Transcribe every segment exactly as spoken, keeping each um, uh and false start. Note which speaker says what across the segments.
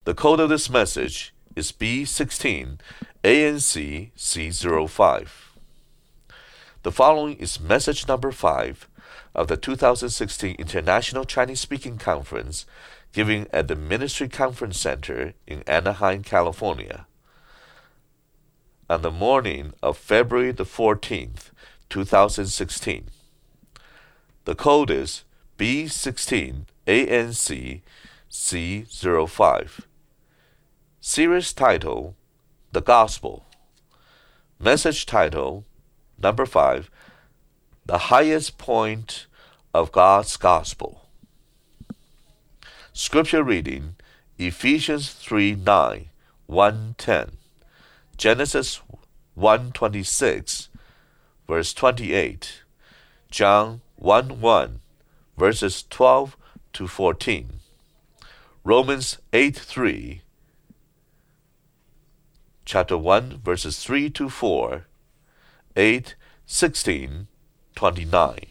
Speaker 1: The code of this message is B sixteen A N C C zero five. The following is message number five of the two thousand sixteen International Chinese Speaking Conference given at the Ministry Conference Center in Anaheim, California, on the morning of February the fourteenth, two thousand sixteen. The code is B sixteen A N C C zero five. Series title, The Gospel. Message title, number five, The Highest Point of God's Gospel. Scripture reading, Ephesians three nine, one ten, Genesis one twenty-six, verse twenty-eight, John one one, verses twelve to fourteen, Romans eight three, chapter one, verses three to four, eight sixteen, twenty-nine.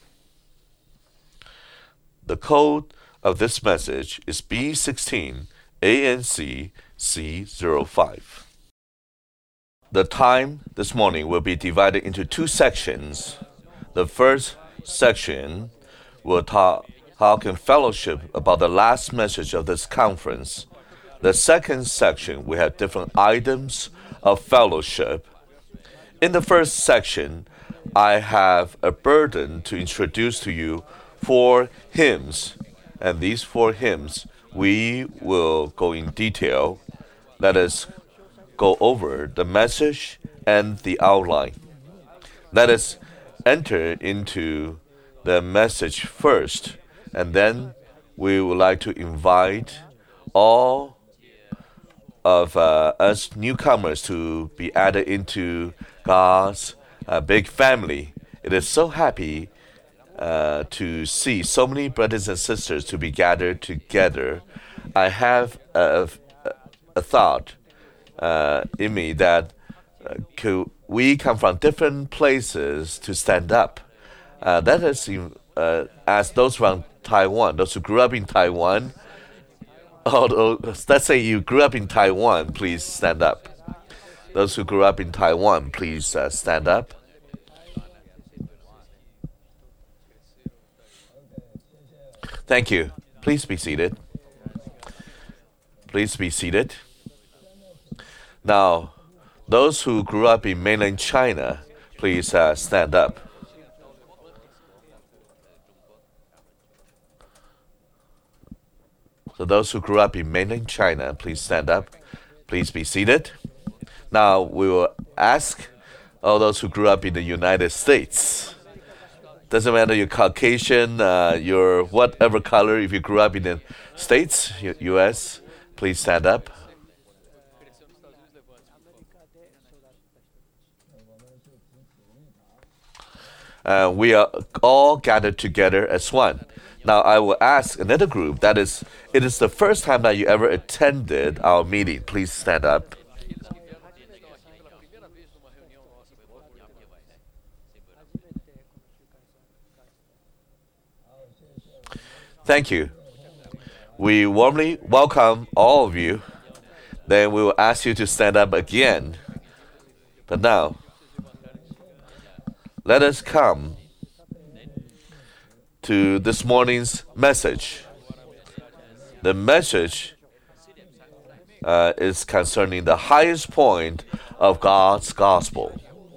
Speaker 1: The code of this message is B sixteen A N C C zero five. The time this morning will be divided into two sections. The first section will talk, talk in fellowship about the last message of this conference. The second section, we have different items of fellowship. In the first section, I have a burden to introduce to you four hymns. And these four hymns, we will go in detail. Let us go over the message and the outline. Let us enter into the message first, and then we would like to invite all of uh, us newcomers to be added into God's uh, big family. It is so happy uh, to see so many brothers and sisters to be gathered together. I have a, a thought uh, in me that uh, could we come from different places to stand up. Uh, that is, uh, as those from Taiwan, those who grew up in Taiwan, although, let's say you grew up in Taiwan, please stand up. Those who grew up in Taiwan, please uh, stand up. Thank you. Please be seated. Please be seated. Now, those who grew up in mainland China, please uh, stand up. So those who grew up in mainland China, please stand up. Please be seated. Now we will ask all those who grew up in the United States. Doesn't matter you're Caucasian, uh, you're whatever color, if you grew up in the States, U S, please stand up. Uh, we are all gathered together as one. Now, I will ask another group, that is, it is the first time that you ever attended our meeting. Please stand up. Thank you. We warmly welcome all of you. Then we will ask you to stand up again. But now, let us come to this morning's message. The message uh, is concerning the highest point of God's gospel.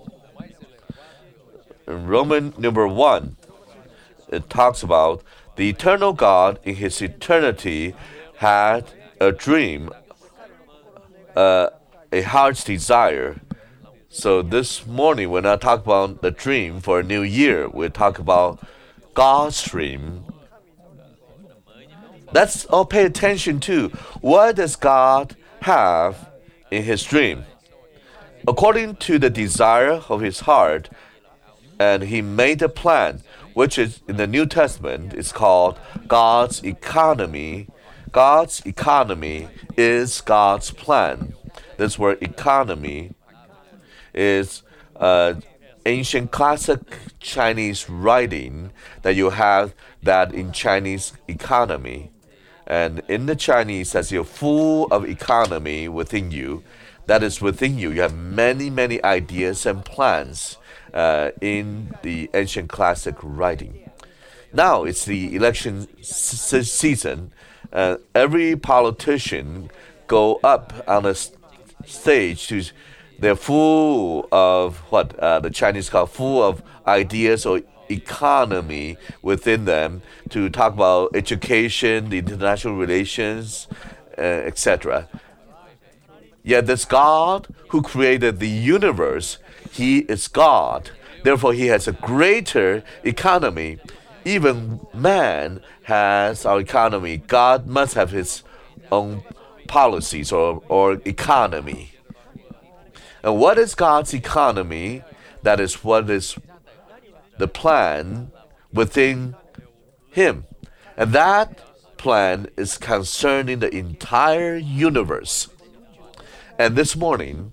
Speaker 1: In Roman number one, it talks about the eternal God in his eternity had a dream, uh, a heart's desire. So this morning, we're not talking about the dream for a new year. We'll talk about God's dream. Let's all pay attention to what does God have in his dream. According to the desire of his heart, and he made a plan, which is in the New Testament is called God's economy. God's economy is God's plan. This word economy is uh, ancient classic Chinese writing that you have that in Chinese economy. And in the Chinese, that's you're full of economy within you. That is within you. You have many, many ideas and plans uh, in the ancient classic writing. Now it's the election s- season. Uh, every politician go up on a st- stage to, they're full of what uh, the Chinese call full of ideas or economy within them to talk about education, the international relations, uh, et cetera. Yet this God who created the universe, He is God. Therefore, He has a greater economy. Even man has our economy. God must have His own policies or, or economy. And what is God's economy? That is what is the plan within Him. And that plan is concerning the entire universe. And this morning,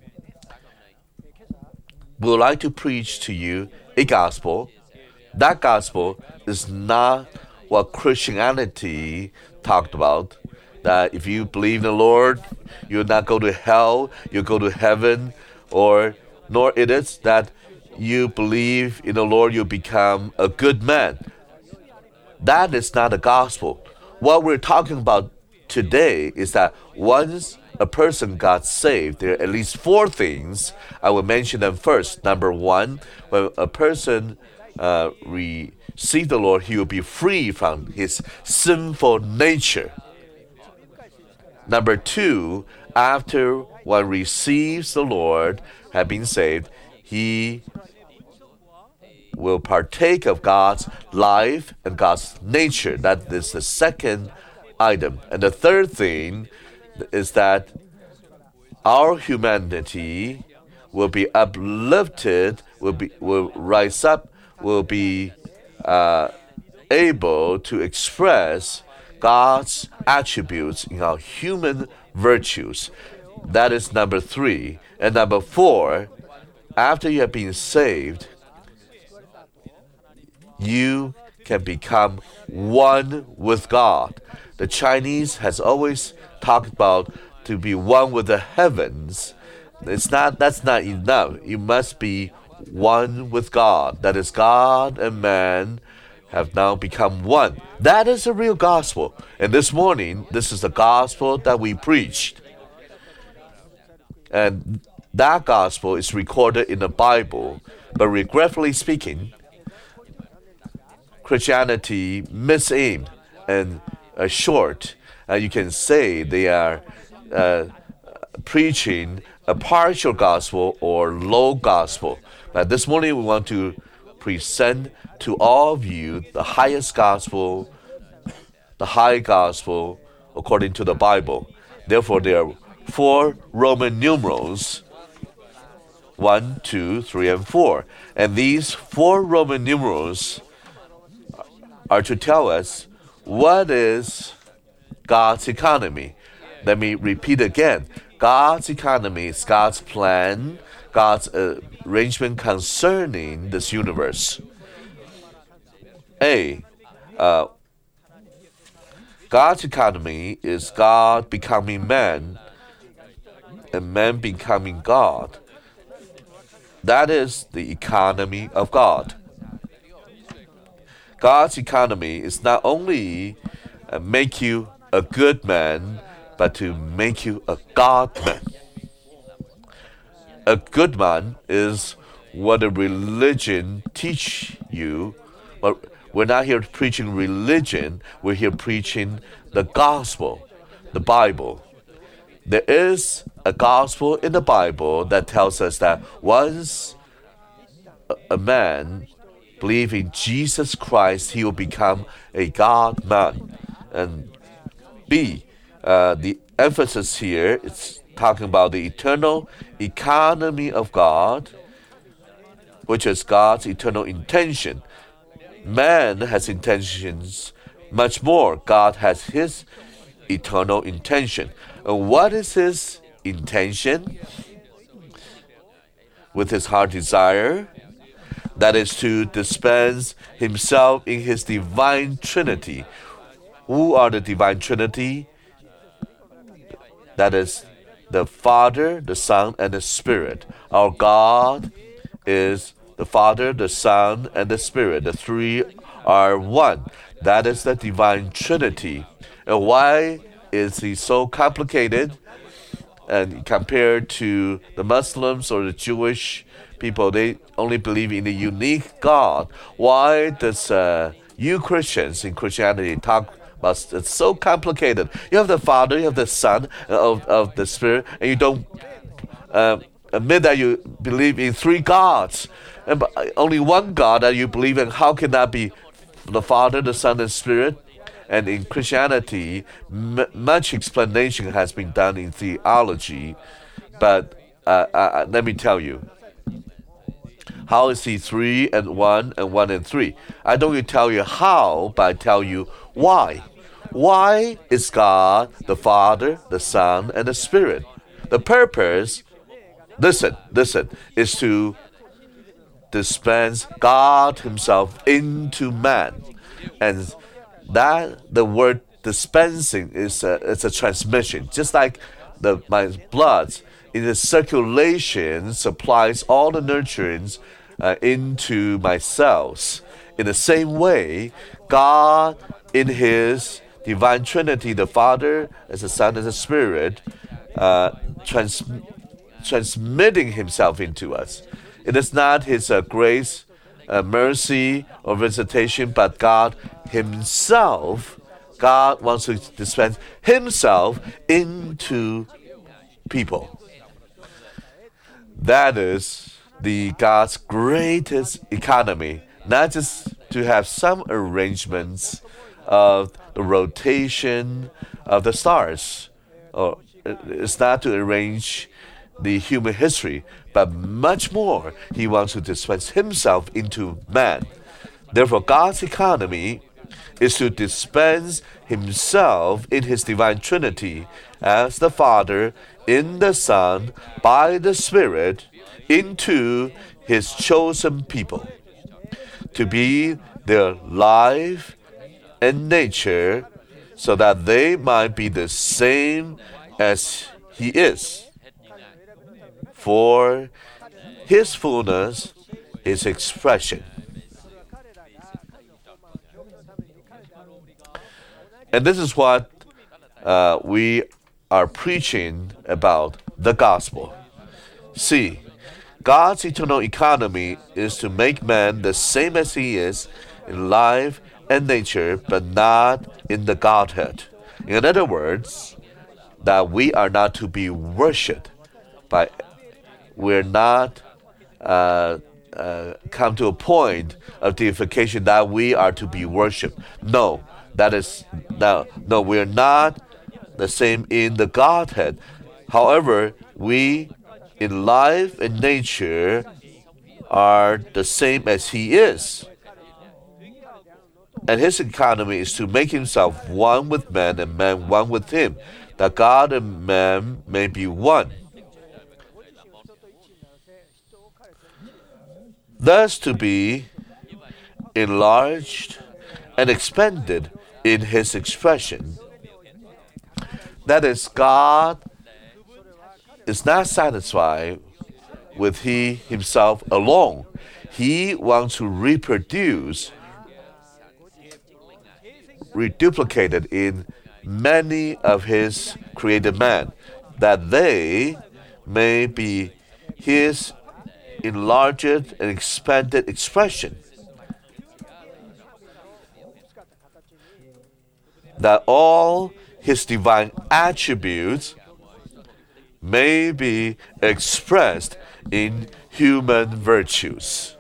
Speaker 1: we would like to preach to you a gospel. That gospel is not what Christianity talked about. That if you believe in the Lord, you'll not go to hell, you'll go to heaven. Or nor it is that you believe in the Lord, you become a good man. That is not the gospel. What we're talking about today is that once a person got saved, there are at least four things. I will mention them first. Number one, when a person uh, receives the Lord, he will be free from his sinful nature. Number two, after one receives the Lord, have been saved, he will partake of God's life and God's nature. That is the second item. And the third thing is that our humanity will be uplifted, will be will rise up, will be uh, able to express God's attributes in our human virtues. That is number three. And number four, after you have been saved, you can become one with God. The Chinese has always talked about to be one with the heavens. It's not, that's not enough. You must be one with God. That is, God and man have now become one. That is the real gospel. And this morning, this is the gospel that we preached. And that gospel is recorded in the Bible. But regretfully speaking, Christianity misaimed and uh, short. Uh, you can say they are uh, preaching a partial gospel or low gospel. But this morning we want to present to all of you the highest gospel, the high gospel according to the Bible. Therefore, there are four Roman numerals, one, two, three, and four. And these four Roman numerals are to tell us what is God's economy. Let me repeat again. God's economy is God's plan, God's uh, arrangement concerning this universe. A, uh, God's economy is God becoming man and man becoming God. That is the economy of God. God's economy is not only uh, make you a good man, but to make you a God man. A good man is what a religion teach you. But we're not here preaching religion. We're here preaching the gospel, the Bible. There is a gospel in the Bible that tells us that once a, a man believes in Jesus Christ, he will become a God man. And B, uh, the emphasis here is talking about the eternal economy of God, which is God's eternal intention. Man has intentions much more. God has His eternal intention. And what is His intention? With His heart desire, that is to dispense Himself in His divine Trinity. who are the divine Trinity? That is the Father, the Son, and the Spirit. Our God is the Father, the Son, and the Spirit. The three are one. That is the divine Trinity. And why is he so complicated? And compared to the Muslims or the Jewish people, they only believe in the unique God. Why does uh, you Christians in Christianity talk about it's so complicated? You have the Father, you have the Son of, of the Spirit, and you don't uh, admit that you believe in three gods. And but only one God that you believe in. How can that be the Father, the Son, and Spirit? And in Christianity, m- much explanation has been done in theology. But uh, uh, let me tell you, how is he three and one and one and three? I don't tell you how, but I tell you why. Why is God the Father, the Son, and the Spirit? The purpose, listen, listen, is to dispense God himself into man. And that the word dispensing is a, it's a transmission. Just like the my blood in the circulation supplies all the nutrients uh, into my cells. In the same way, God in his divine Trinity, the Father, as the Son, as the Spirit, uh, trans- transmitting himself into us. It is not his uh, grace, uh, mercy, or visitation, but God himself. God wants to dispense himself into people. That is the God's greatest economy, not just to have some arrangements of the rotation of the stars, or it's not to arrange the human history, but much more, he wants to dispense himself into man. Therefore, God's economy is to dispense himself in his divine Trinity as the Father, in the Son, by the Spirit, into his chosen people, to be their life and nature, so that they might be the same as he is. For his fullness is expression. And this is what uh, we are preaching about the gospel. See, God's eternal economy is to make man the same as he is in life and nature, but not in the Godhead. In other words, that we are not to be worshipped by, we're not uh, uh, come to a point of deification that we are to be worshipped. No, that is, no, no, we're not the same in the Godhead. However, we in life and nature are the same as he is. And his economy is to make himself one with man and man one with him, that God and man may be one. Thus to be enlarged and expanded in his expression. That is, God is not satisfied with he himself alone. He wants to reproduce, reduplicated in many of his created man, that they may be his enlarged and expanded expression. That all his divine attributes may be expressed in human virtues.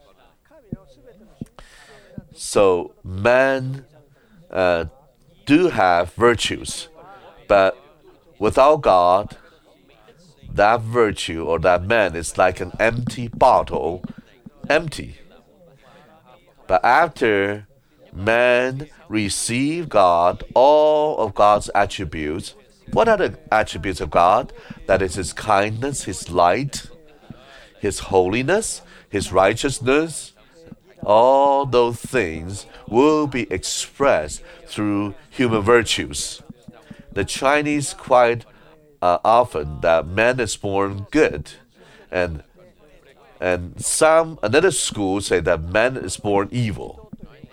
Speaker 1: So man uh, do have virtues, but without God, that virtue or that man is like an empty bottle, empty. But after man receive God, all of God's attributes, what are the attributes of God? That is his kindness, his light, his holiness, his righteousness, All those things will be expressed through human virtues. The Chinese quite uh, often that man is born good, and and some another school say that man is born evil.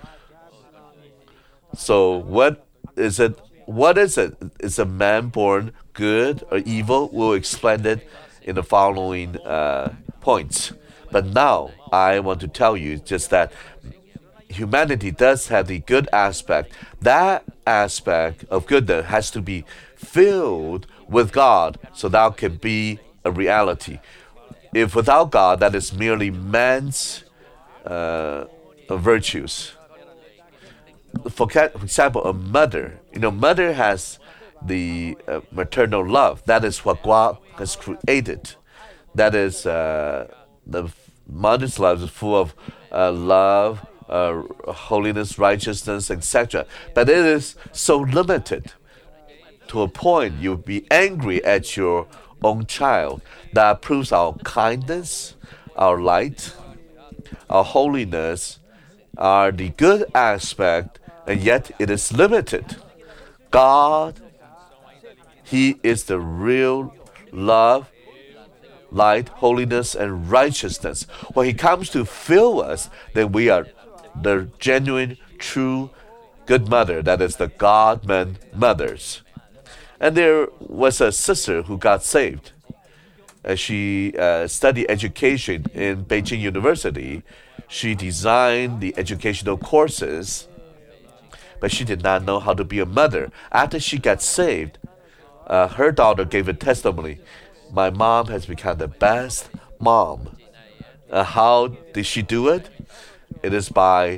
Speaker 1: So what is it? What is it? Is a man born good or evil? We'll explain it in the following uh, points. But now I want to tell you just that humanity does have the good aspect. That aspect of goodness has to be filled with God so that can be a reality. If without God, that is merely man's uh, virtues. For, for example, a mother, you know, mother has the uh, maternal love. That is what God has created. That is uh, the mother's love is full of uh, love, uh, holiness, righteousness, et cetera. But it is so limited to a point you'll be angry at your own child. That proves our kindness, our light, our holiness are the good aspect, and yet it is limited. God, He is the real love, light, holiness, and righteousness. When He comes to fill us, then we are the genuine, true, good mother. That is the God-man mothers. And there was a sister who got saved. And she uh, studied education in Beijing University. She designed the educational courses, but she did not know how to be a mother. After she got saved, uh, her daughter gave a testimony. My mom has become the best mom. Uh, how did she do it? It is by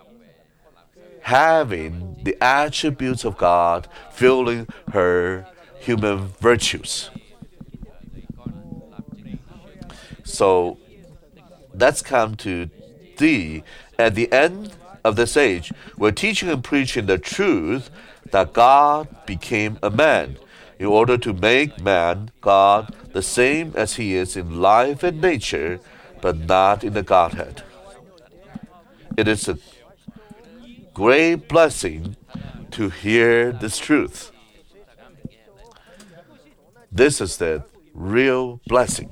Speaker 1: having the attributes of God filling her human virtues. So let's come to D. At the end of this age, we're teaching and preaching the truth that God became a man in order to make man, God, the same as he is in life and nature, but not in the Godhead. It is a great blessing to hear this truth. This is the real blessing.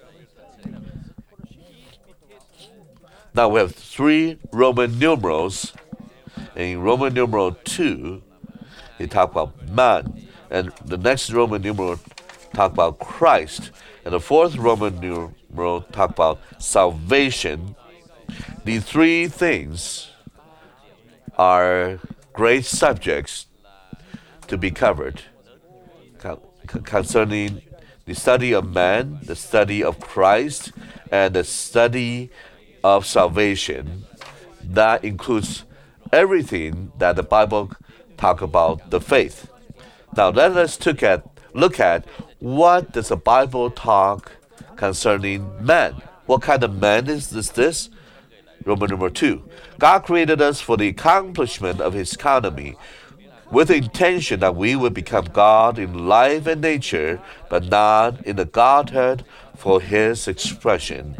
Speaker 1: Now we have three Roman numerals. In Roman numeral two, he talks about man. And the next Roman numeral talk about Christ. And the fourth Roman numeral talk about salvation. The three things are great subjects to be covered concerning the study of man, the study of Christ, and the study of salvation. That includes everything that the Bible talk about the faith. Now let us look at look at what does the Bible talk concerning man. What kind of man is this? This Roman number two. God created us for the accomplishment of His economy, with the intention that we would become God in life and nature, but not in the Godhead for His expression.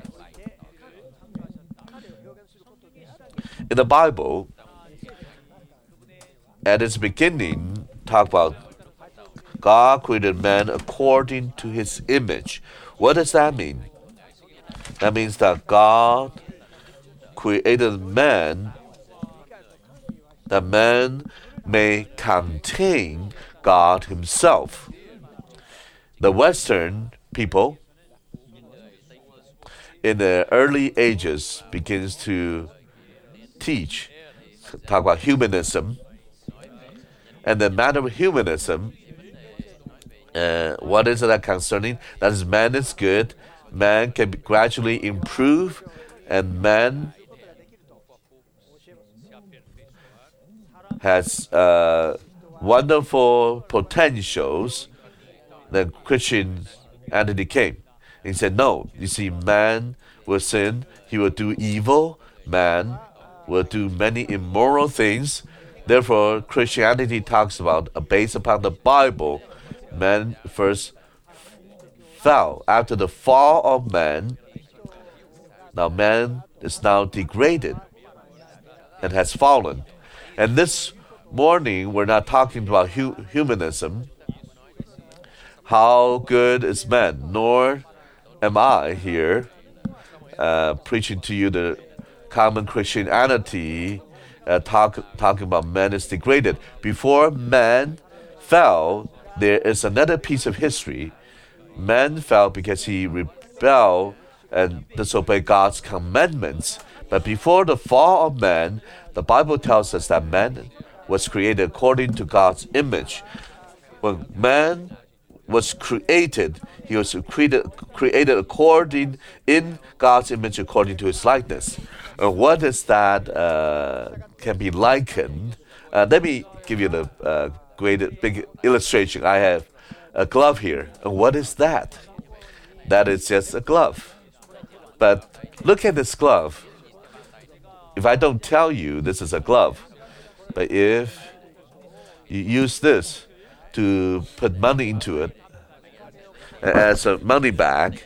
Speaker 1: In the Bible, at its beginning, talk about God created man according to His image. What does that mean? That means that God created man, that man may contain God Himself. The Western people in the early ages begins to teach, talk about humanism. And the matter of humanism, uh, what is that concerning? That is, man is good, man can gradually improve, and man has uh, wonderful potentials. Then Christianity came. He said, no, you see, man will sin, he will do evil, man will do many immoral things. Therefore, Christianity talks about, uh, based upon the Bible, man first fell. After the fall of man, now man is now degraded. and has fallen. And this morning, we're not talking about hu- humanism. How good is man? Nor am I here uh, preaching to you the common Christianity, uh, talk, talking about man is degraded. Before man fell, there is another piece of history. Man fell because he rebelled and disobeyed God's commandments. But before the fall of man, the Bible tells us that man was created according to God's image. When man was created, he was created, created according in God's image, according to His likeness. Uh, what is that uh, can be likened? Uh, let me give you the uh, great big illustration. I have a glove here, and what is that? That is just a glove. But look at this glove. If I don't tell you this is a glove, but if you use this to put money into it as a money bag,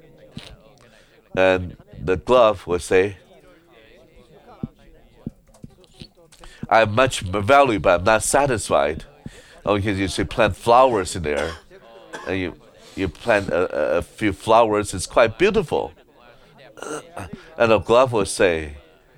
Speaker 1: and the glove will say, I have much value, but I'm not satisfied. Oh, because you should plant flowers in there, and you you plant a, a few flowers. It's quite beautiful, and the glove will say,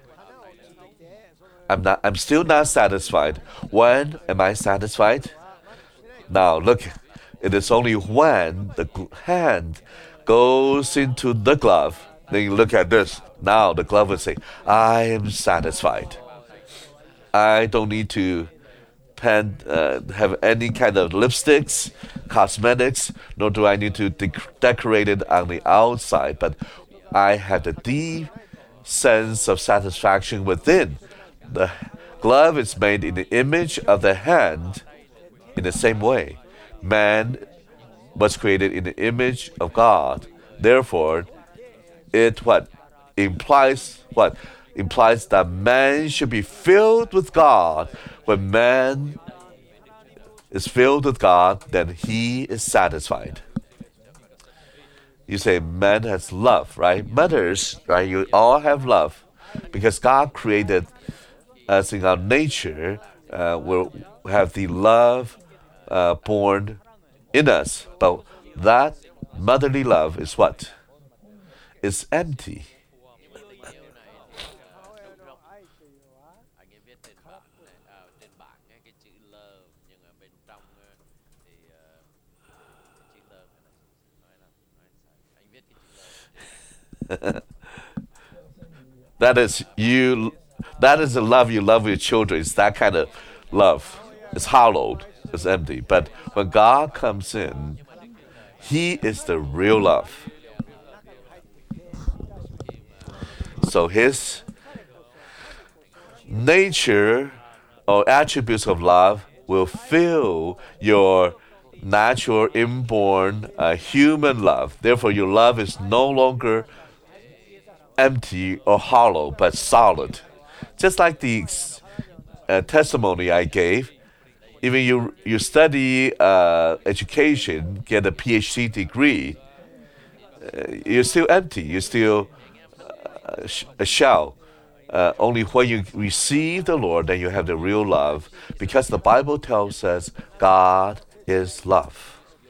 Speaker 1: I'm not. I'm still not satisfied. When am I satisfied? Now look, it is only when the hand goes into the glove. Then you look at this. Now the glove will say, I am satisfied. I don't need to pen, uh, have any kind of lipsticks, cosmetics, nor do I need to de- decorate it on the outside. But I have the deep sense of satisfaction within. The glove is made in the image of the hand. In the same way, man was created in the image of God. Therefore, it what implies what implies that man should be filled with God. When man is filled with God, then he is satisfied. You say man has love, right? Mothers, right? You all have love because God created us in our nature. Uh, we'll have the love uh, born in us, but that motherly love is what? It's empty. That is you. That is the love you love your children. It's that kind of love. It's hollowed. It's empty. But when God comes in, He is the real love. So His nature or attributes of love will fill your natural, inborn, uh, human love. Therefore, your love is no longer empty or hollow, but solid. Just like the uh, testimony I gave, even you you study uh, education, get a P H D degree, uh, you're still empty. You're still uh, a shell. Uh, only when you receive the Lord, then you have the real love, because the Bible tells us God is love.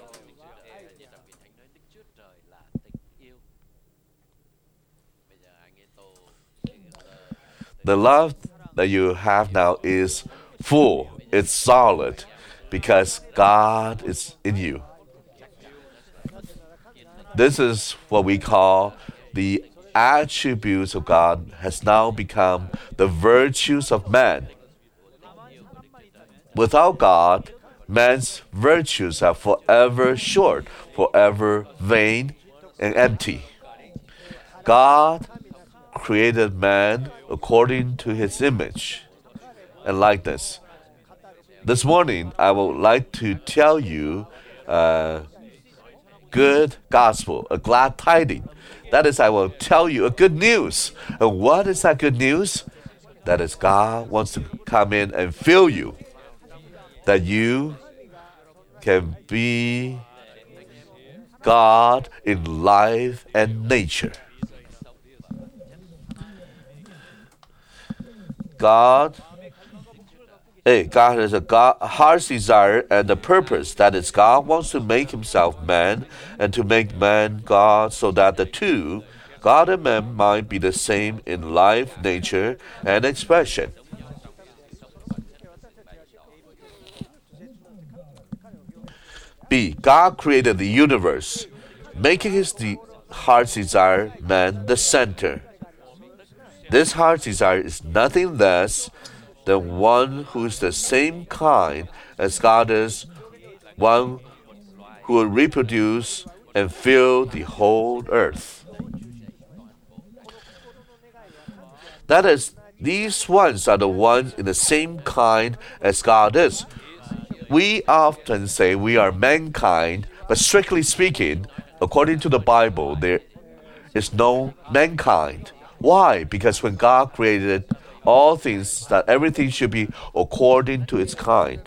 Speaker 1: The love that you have now is full, it's solid, because God is in you. This is what we call the attributes of God has now become the virtues of man. Without God, man's virtues are forever short, forever vain and empty. God created man according to His image and likeness. This morning, I would like to tell you a good gospel, a glad tiding. That is, I will tell you a good news. And what is that good news? That is, God wants to come in and fill you, that you can be God in life and nature. God, hey, God has a God, heart's desire and the purpose. That is, God wants to make himself man and to make man God so that the two, God and man, might be the same in life, nature, and expression. B. God created the universe, making his de- heart's desire, man, the center. This heart's desire is nothing less than one who is the same kind as God is, one who will reproduce and fill the whole earth. That is, these ones are the ones in the same kind as God is. We often say we are mankind, but strictly speaking, according to the Bible, there is no mankind. Why? Because when God created all things, that everything should be according to its kind.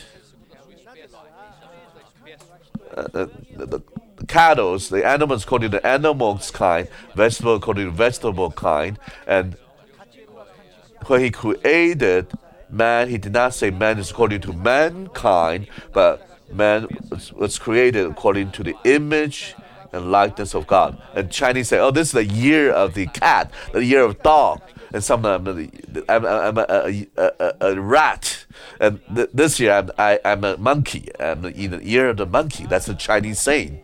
Speaker 1: Uh, the, the, the cattle, the animals according to the animals kind, vegetable according to vegetable kind, and when he created man, he did not say man is according to mankind, but man was, was created according to the image and likeness of God. And Chinese say, oh, this is the year of the cat, the year of dog. And sometimes I'm, I'm, I'm a, a, a, a rat. And th- this year I'm, I, I'm a monkey. I'm in the year of the monkey. That's a Chinese saying.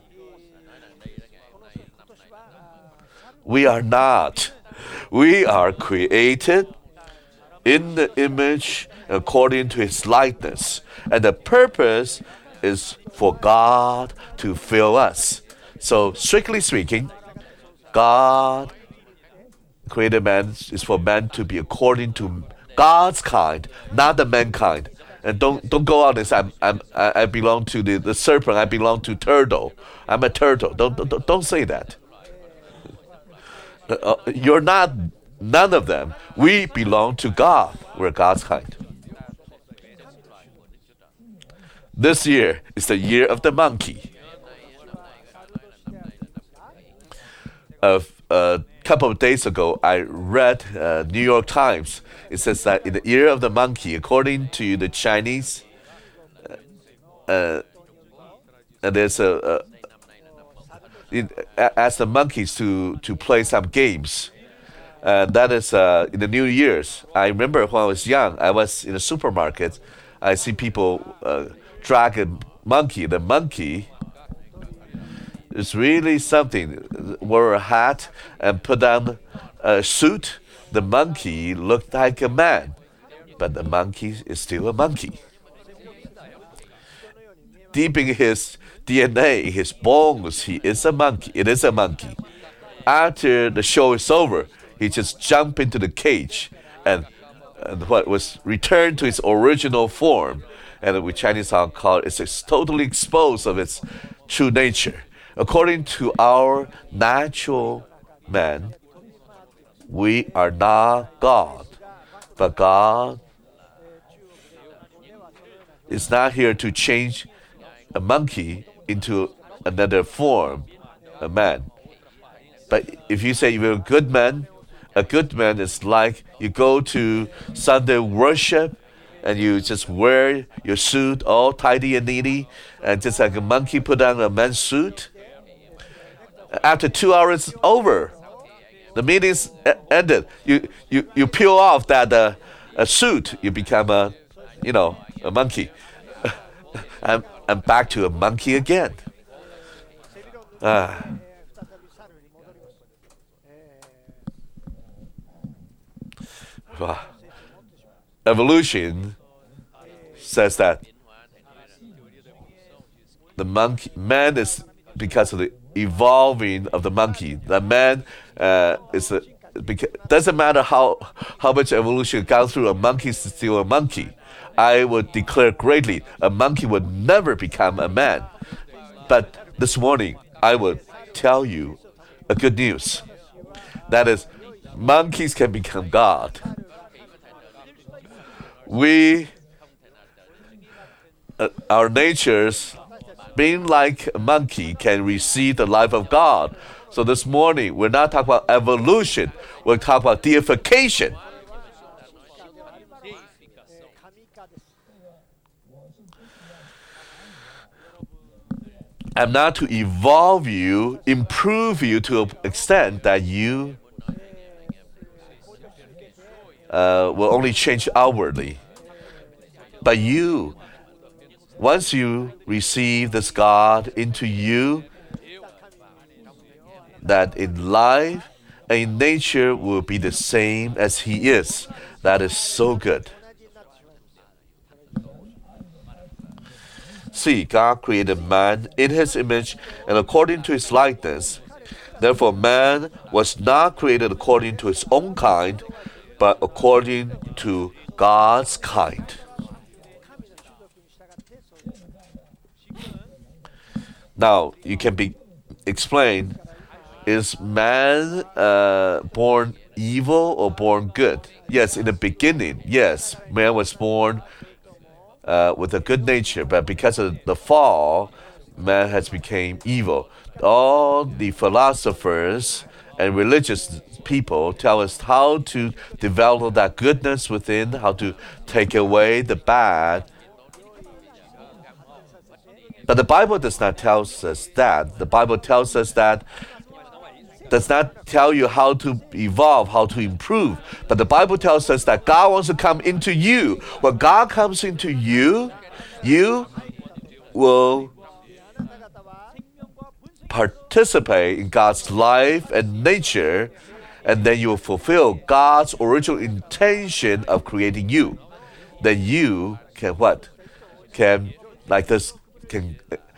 Speaker 1: We are not. We are created in the image according to his likeness. And the purpose is for God to fill us. So, strictly speaking, God created man is for man to be according to God's kind, not the mankind. And don't don't go out and say, I'm, I'm, I belong to the, the serpent, I belong to turtle. I'm a turtle. Don't, don't, don't say that. Uh, you're not none of them. We belong to God. We're God's kind. This year is the year of the monkey. A, a couple of days ago, I read uh, New York Times. It says that in the year of the monkey, according to the Chinese, uh, and there's a, a it, ask the monkeys to, to play some games. And that is uh, in the New Year's. I remember when I was young, I was in a supermarket. I see people uh, drag a monkey. The monkey is really something. Wear a hat and put on a suit. The monkey looked like a man, but the monkey is still a monkey. Deep in his D N A, his bones, he is a monkey. It is a monkey. After the show is over, he just jumped into the cage and, and what was returned to its original form. And we Chinese call it, it's totally exposed of its true nature. According to our natural man, we are not God, but God is not here to change a monkey into another form, a man. But if you say you're a good man, a good man is like you go to Sunday worship and you just wear your suit all tidy and needy, and just like a monkey put on a man's suit. After two hours over, the meeting's ended. You you, you peel off that uh, a suit, you become a, you know, a monkey. I'm I'm back to a monkey again. Ah. Evolution says that the monkey man is because of the evolving of the monkey. The man uh, is a, because, doesn't matter how how much evolution gone through. A monkey is still a monkey. I would declare greatly, a monkey would never become a man. But this morning, I would tell you a good news. That is, monkeys can become God. We, uh, our natures, being like a monkey, can receive the life of God. So this morning, we're not talking about evolution. We're talking about deification. I'm not to evolve you, improve you to an extent that you uh, will only change outwardly. But you, once you receive this God into you, that in life and in nature will be the same as He is. That is so good. See, God created man in His image and according to His likeness. Therefore, man was not created according to his own kind, but according to God's kind. Now, you can be explain, is man uh, born evil or born good? Yes, in the beginning, yes, man was born uh, with a good nature, but because of the fall, man has become evil. All the philosophers and religious people tell us how to develop that goodness within, how to take away the bad. But the Bible does not tell us that. The Bible tells us that does not tell you how to evolve, how to improve. But the Bible tells us that God wants to come into you. When God comes into you, you will participate in God's life and nature, and then you will fulfill God's original intention of creating you. Then you can what? Can, like this, can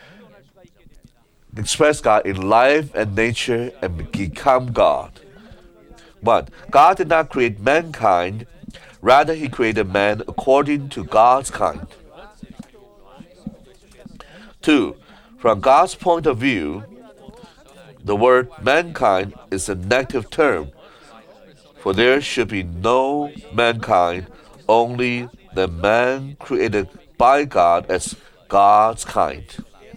Speaker 1: express God in life and nature and become God. But God did not create mankind, rather He created man according to God's kind. Two, from God's point of view, the word mankind is a negative term, for there should be no mankind, only the man created by God as God's kind.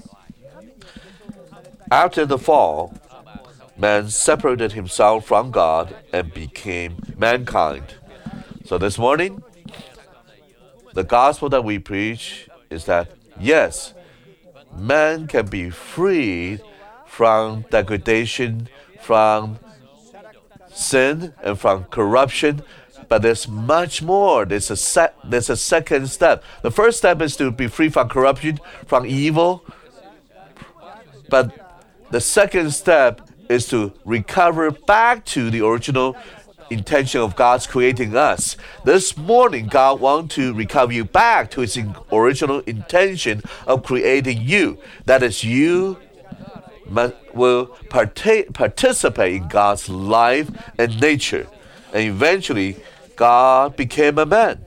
Speaker 1: After the fall, man separated himself from God and became mankind. So this morning, the gospel that we preach is that, yes, man can be freed from degradation, from sin, and from corruption. But there's much more. There's a, se- there's a second step. The first step is to be free from corruption, from evil. But the second step is to recover back to the original intention of God's creating us. This morning, God wants to recover you back to His original intention of creating you. That is, you will partake, participate in God's life and nature. And eventually, God became a man.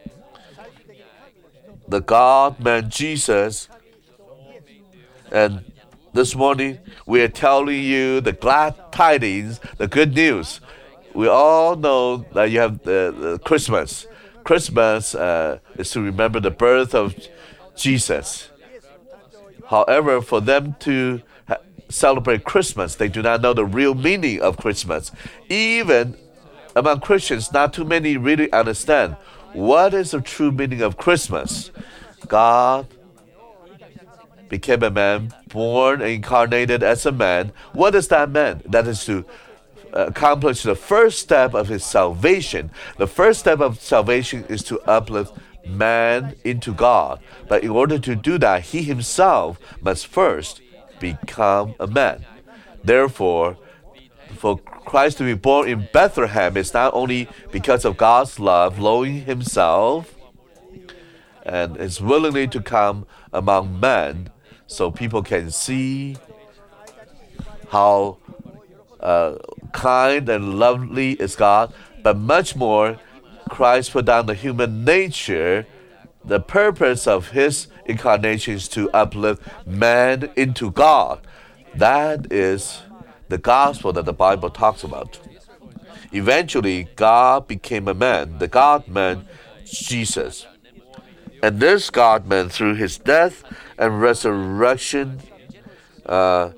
Speaker 1: The God-man Jesus. And this morning, we are telling you the glad tidings, the good news. We all know that you have the, the Christmas. Christmas uh, is to remember the birth of Jesus. However, for them to ha- celebrate Christmas, they do not know the real meaning of Christmas. Even among Christians, not too many really understand what is the true meaning of Christmas. God became a man, born and incarnated as a man. What does that mean? That is to accomplish the first step of His salvation. The first step of salvation is to uplift man into God. But in order to do that, He Himself must first become a man. Therefore, for Christ to be born in Bethlehem is not only because of God's love, lowering Himself, and is willingly to come among men, so people can see how uh, kind and lovely is God, but much more, Christ put down the human nature. The purpose of His incarnation is to uplift man into God. That is the gospel that the Bible talks about. Eventually, God became a man, the God-man, Jesus. And this God-man, through His death and resurrection, uh,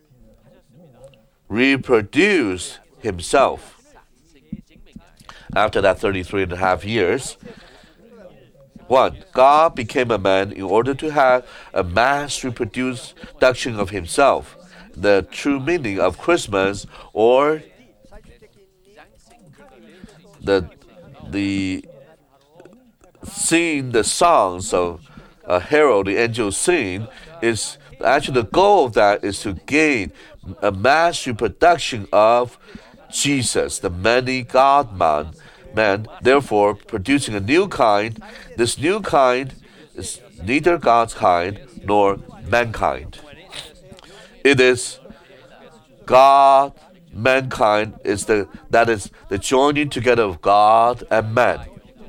Speaker 1: reproduced Himself. After that thirty-three and a half years, One, God became a man in order to have a mass reproduction of himself. The true meaning of Christmas, or the the singing the songs of a herald, the angels sing, is actually the goal of that is to gain a mass reproduction of Jesus, the many God man, man, therefore producing a new kind. This new kind is neither God's kind nor mankind. It is God, mankind is the that is the joining together of God and man.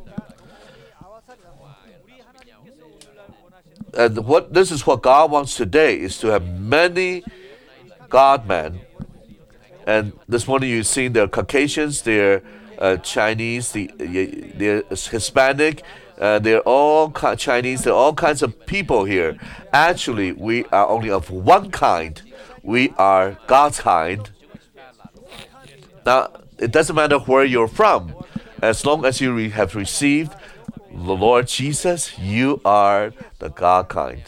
Speaker 1: And what this is what God wants today is to have many God men. And this morning you've seen they're Caucasians, they're uh, Chinese, the, they're Hispanic, uh, they're all Chinese, they're all kinds of people here. Actually, we are only of one kind. We are God's kind. Now, it doesn't matter where you're from. As long as you re have received the Lord Jesus, you are the God kind.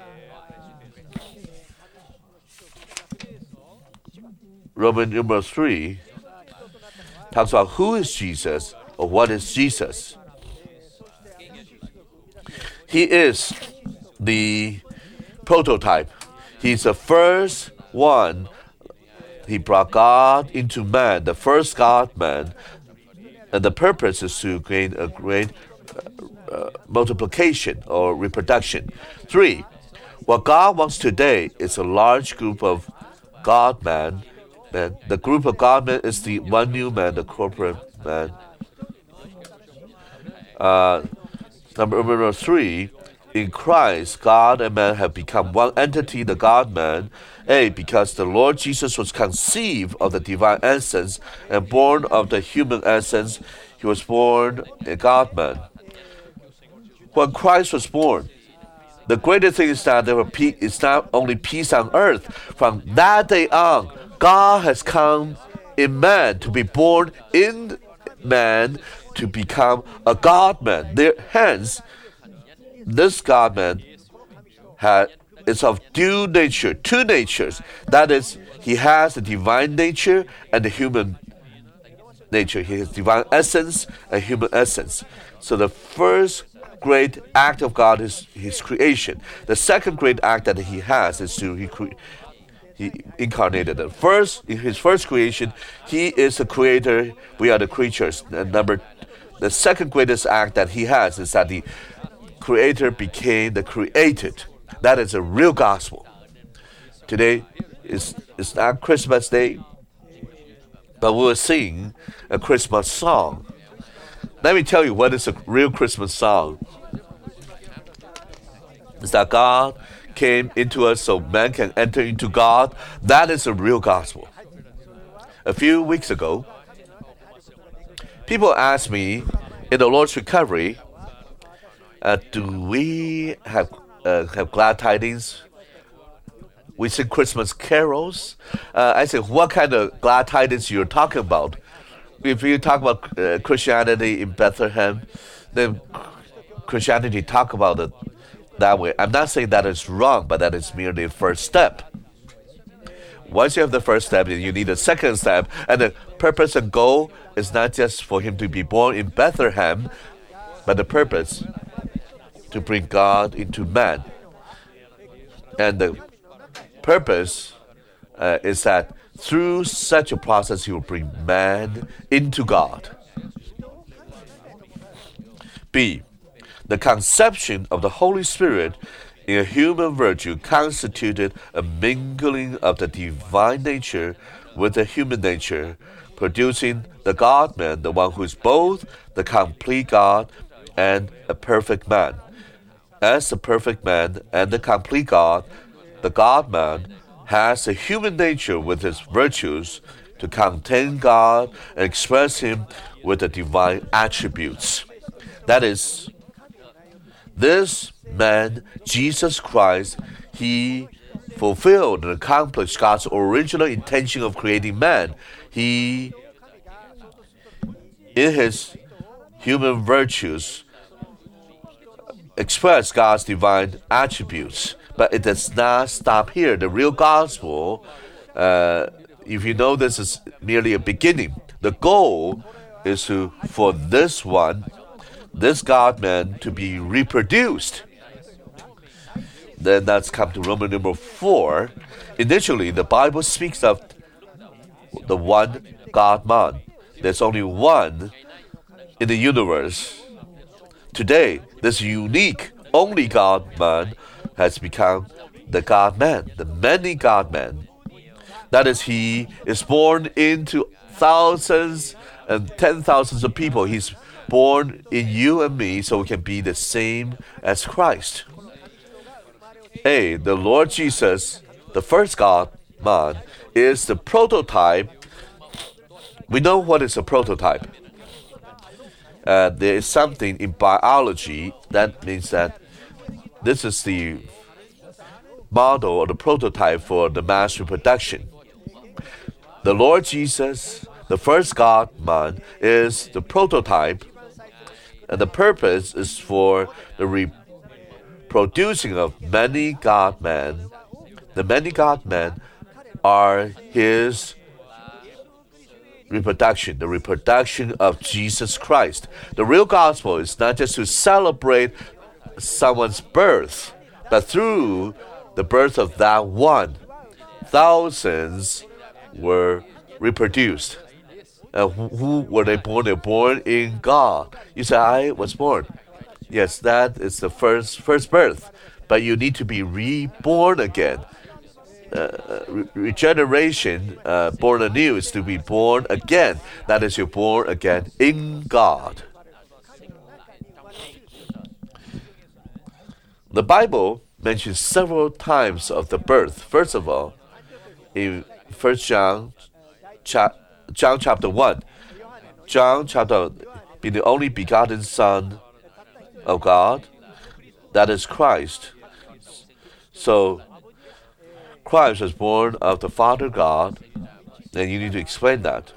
Speaker 1: Roman numeral three talks about who is Jesus or what is Jesus. He is the prototype. He's the first one. He brought God into man, the first God man. And the purpose is to gain a great uh, uh, multiplication or reproduction. Three, what God wants today is a large group of God man. Man. The group of God men is the one new man, the corporate man. Uh, number, number three, in Christ, God and man have become one entity, the God man. A, because the Lord Jesus was conceived of the divine essence and born of the human essence, he was born a God man. When Christ was born, the greatest thing is that there were pe- it's not only peace on earth. From that day on, God has come in man to be born in man to become a God man. There, hence, this God man had is of due nature, two natures. That is, he has the divine nature and the human nature. He has divine essence and human essence. So the first great act of God is his creation. The second great act that he has is to he, cre- he incarnated. The first, in his first creation, he is the creator. We are the creatures. And number, the second greatest act that he has is that the creator became the created. That is a real gospel. Today is is not Christmas Day, but we will sing a Christmas song. Let me tell you what is a real Christmas song. It's that God came into us so man can enter into God. That is a real gospel. A few weeks ago, people asked me in the Lord's Recovery, uh, do we have uh, have glad tidings? We sing Christmas carols. Uh, I said, what kind of glad tidings you're talking about? If you talk about uh, Christianity in Bethlehem, then Christianity talk about it that way. I'm not saying that is wrong, but that is merely the first step. Once you have the first step, then you need a second step. And the purpose and goal is not just for him to be born in Bethlehem, but the purpose to bring God into man. And the purpose uh, is that through such a process, he will bring man into God. B, the conception of the Holy Spirit in a human virtue constituted a mingling of the divine nature with the human nature, producing the God-man, the one who is both the complete God and a perfect man. As the perfect man and the complete God, the God-man has a human nature with his virtues to contain God and express him with the divine attributes. That is, this man, Jesus Christ, he fulfilled and accomplished God's original intention of creating man. He, in his human virtues, express God's divine attributes. But it does not stop here. The real gospel, uh, if you know this is merely a beginning, the goal is to for this one, this God-man, to be reproduced. Then let's come to Roman number four. Initially, the Bible speaks of the one God-man. There's only one in the universe. Today, this unique, only God-man has become the God-man, the many God-man. That is, he is born into thousands and ten thousands of people. He's born in you and me so we can be the same as Christ. A, the Lord Jesus, the first God-man, is the prototype. We know what is a prototype. Uh, there is something in biology that means that this is the model or the prototype for the mass reproduction. The Lord Jesus, the first God-man, is the prototype, and the purpose is for the reproducing of many God-men. The many God-men are his reproduction, the reproduction of Jesus Christ. The real gospel is not just to celebrate someone's birth, but through the birth of that one, thousands were reproduced. Uh, who, who were they born? They were born in God. You say, I was born. Yes, that is the first first birth. But you need to be reborn again. Uh, re- regeneration, uh, born anew, is to be born again. That is, you're born again in God. The Bible mentions several times of the birth. First of all, in First John, cha- John chapter one, John chapter, being the only begotten Son of God, that is Christ. So, Christ was born of the Father God, and you need to explain that.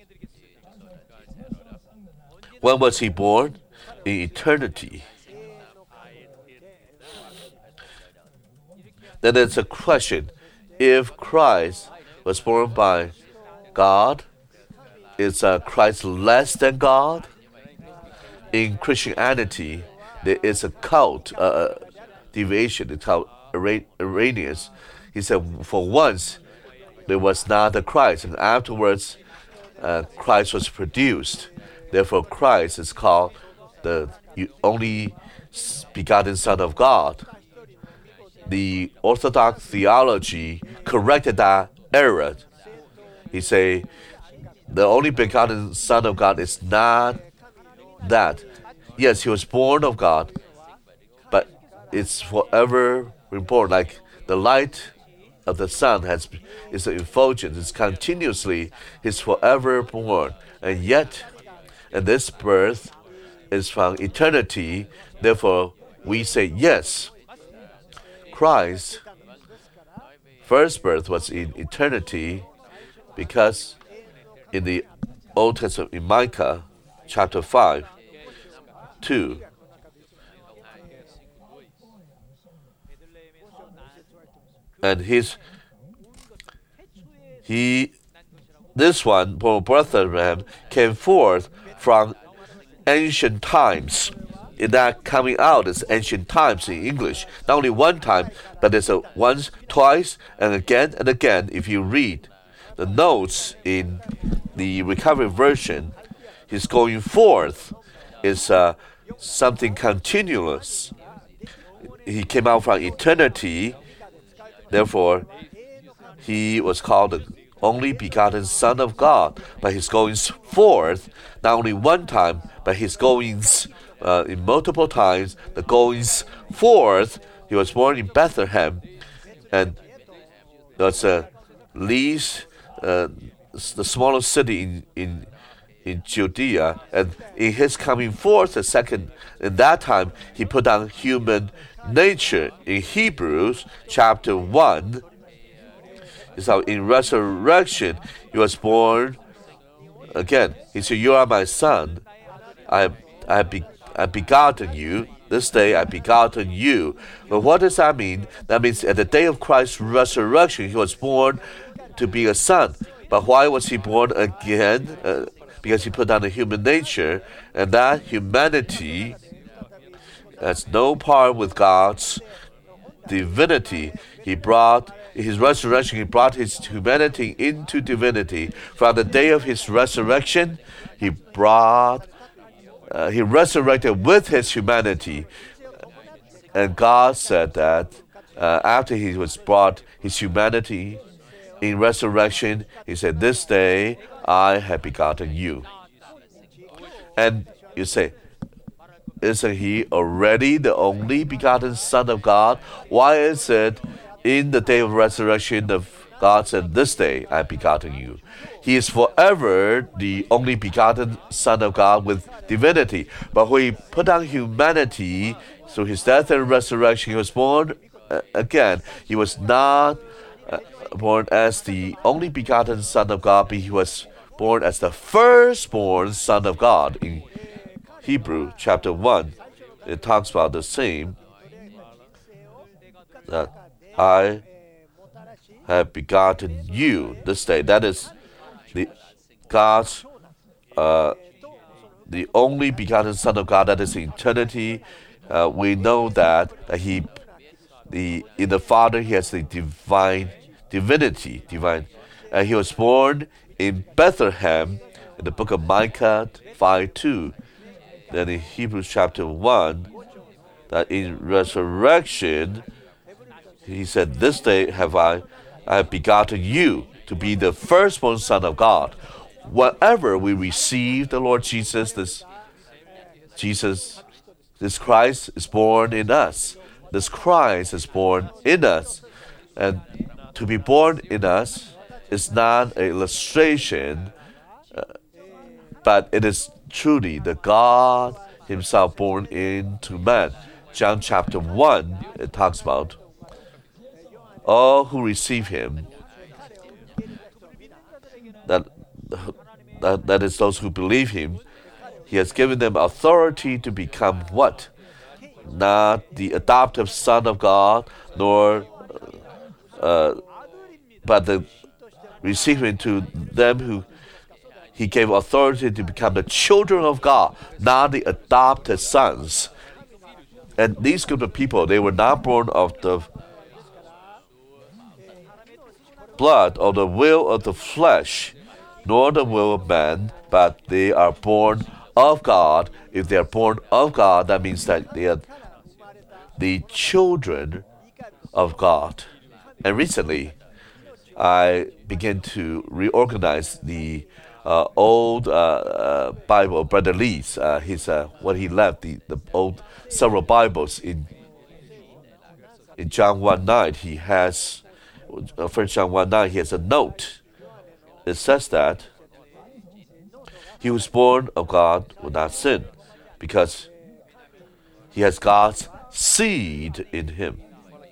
Speaker 1: When was he born? In eternity. Then there's a question. If Christ was born by God, is uh, Christ less than God? In Christianity, there is a cult, uh, deviation. It's called Arrhenius. He said, for once, there was not the Christ, and afterwards, uh, Christ was produced. Therefore, Christ is called the only begotten Son of God. The Orthodox theology corrected that error. He say, the only begotten Son of God is not that. Yes, he was born of God, but it's forever reborn. Like the light of the sun has is an effulgence. It's continuously, he's forever born. And yet, and this birth is from eternity. Therefore, we say yes. Christ, first birth was in eternity, because in the Old Testament, in Micah chapter five, two, and his he this one, born Bethlehem, came forth from ancient times. In that coming out is ancient times in English. Not only one time, but there's a once, twice, and again and again. If you read the notes in the Recovery Version, his going forth is uh, something continuous. He came out from eternity. Therefore, he was called the only begotten Son of God. But his goings forth, not only one time, but his goings uh, in multiple times. The goings forth, he was born in Bethlehem, and that's the least, uh, the smallest city in in in Judea. And in his coming forth, the second, in that time, he put on human nature. In Hebrews chapter one, so in resurrection, he was born again. He said, "You are my son. I have, I have, be, I have begotten you." this day I begotten you. But what does that mean? That means at the day of Christ's resurrection, he was born to be a son. But why was he born again? Uh, because he put on a human nature, and that humanity has no part with God's divinity. He brought his resurrection, he brought his humanity into divinity. From the day of his resurrection, he brought Uh, he resurrected with his humanity. And God said that uh, after he was brought his humanity in resurrection, he said, this day I have begotten you. And you say, isn't he already the only begotten Son of God? Why is it in the day of resurrection of God said, this day I have begotten you? He is forever the only begotten Son of God with divinity. But when he put on humanity through his death and resurrection, he was born uh, again. He was not uh, born as the only begotten Son of God, but he was born as the firstborn Son of God. In Hebrew chapter one, it talks about the same, that I have begotten you this day. That is the God's uh, the only begotten Son of God, that is eternity. Uh, we know that, that he the in the Father he has the divine divinity, divine. Uh, he was born in Bethlehem in the book of Micah five two. Then in Hebrews chapter one, that in resurrection he said, this day have I I have begotten you to be the firstborn Son of God. Whenever we receive the Lord Jesus, this Jesus, this Christ is born in us. This Christ is born in us. And to be born in us is not an illustration, uh, but it is truly the God himself born into man. John chapter one, it talks about all who receive him, that, that, that is those who believe him, he has given them authority to become what? Not the adoptive son of God, nor, uh, but the receiving to them who he gave authority to become the children of God, not the adopted sons. And these group of people, they were not born of the blood or the will of the flesh, nor the will of man, but they are born of God. If they are born of God, that means that they are the children of God. And recently, I began to reorganize the uh, old uh, uh, Bible, Brother Lee's, uh, his uh, what he left, the, the old several Bibles in in John one nine. He has uh, First John one nine. He has a note. It says that he who was born of God will not sin, because he has God's seed in him.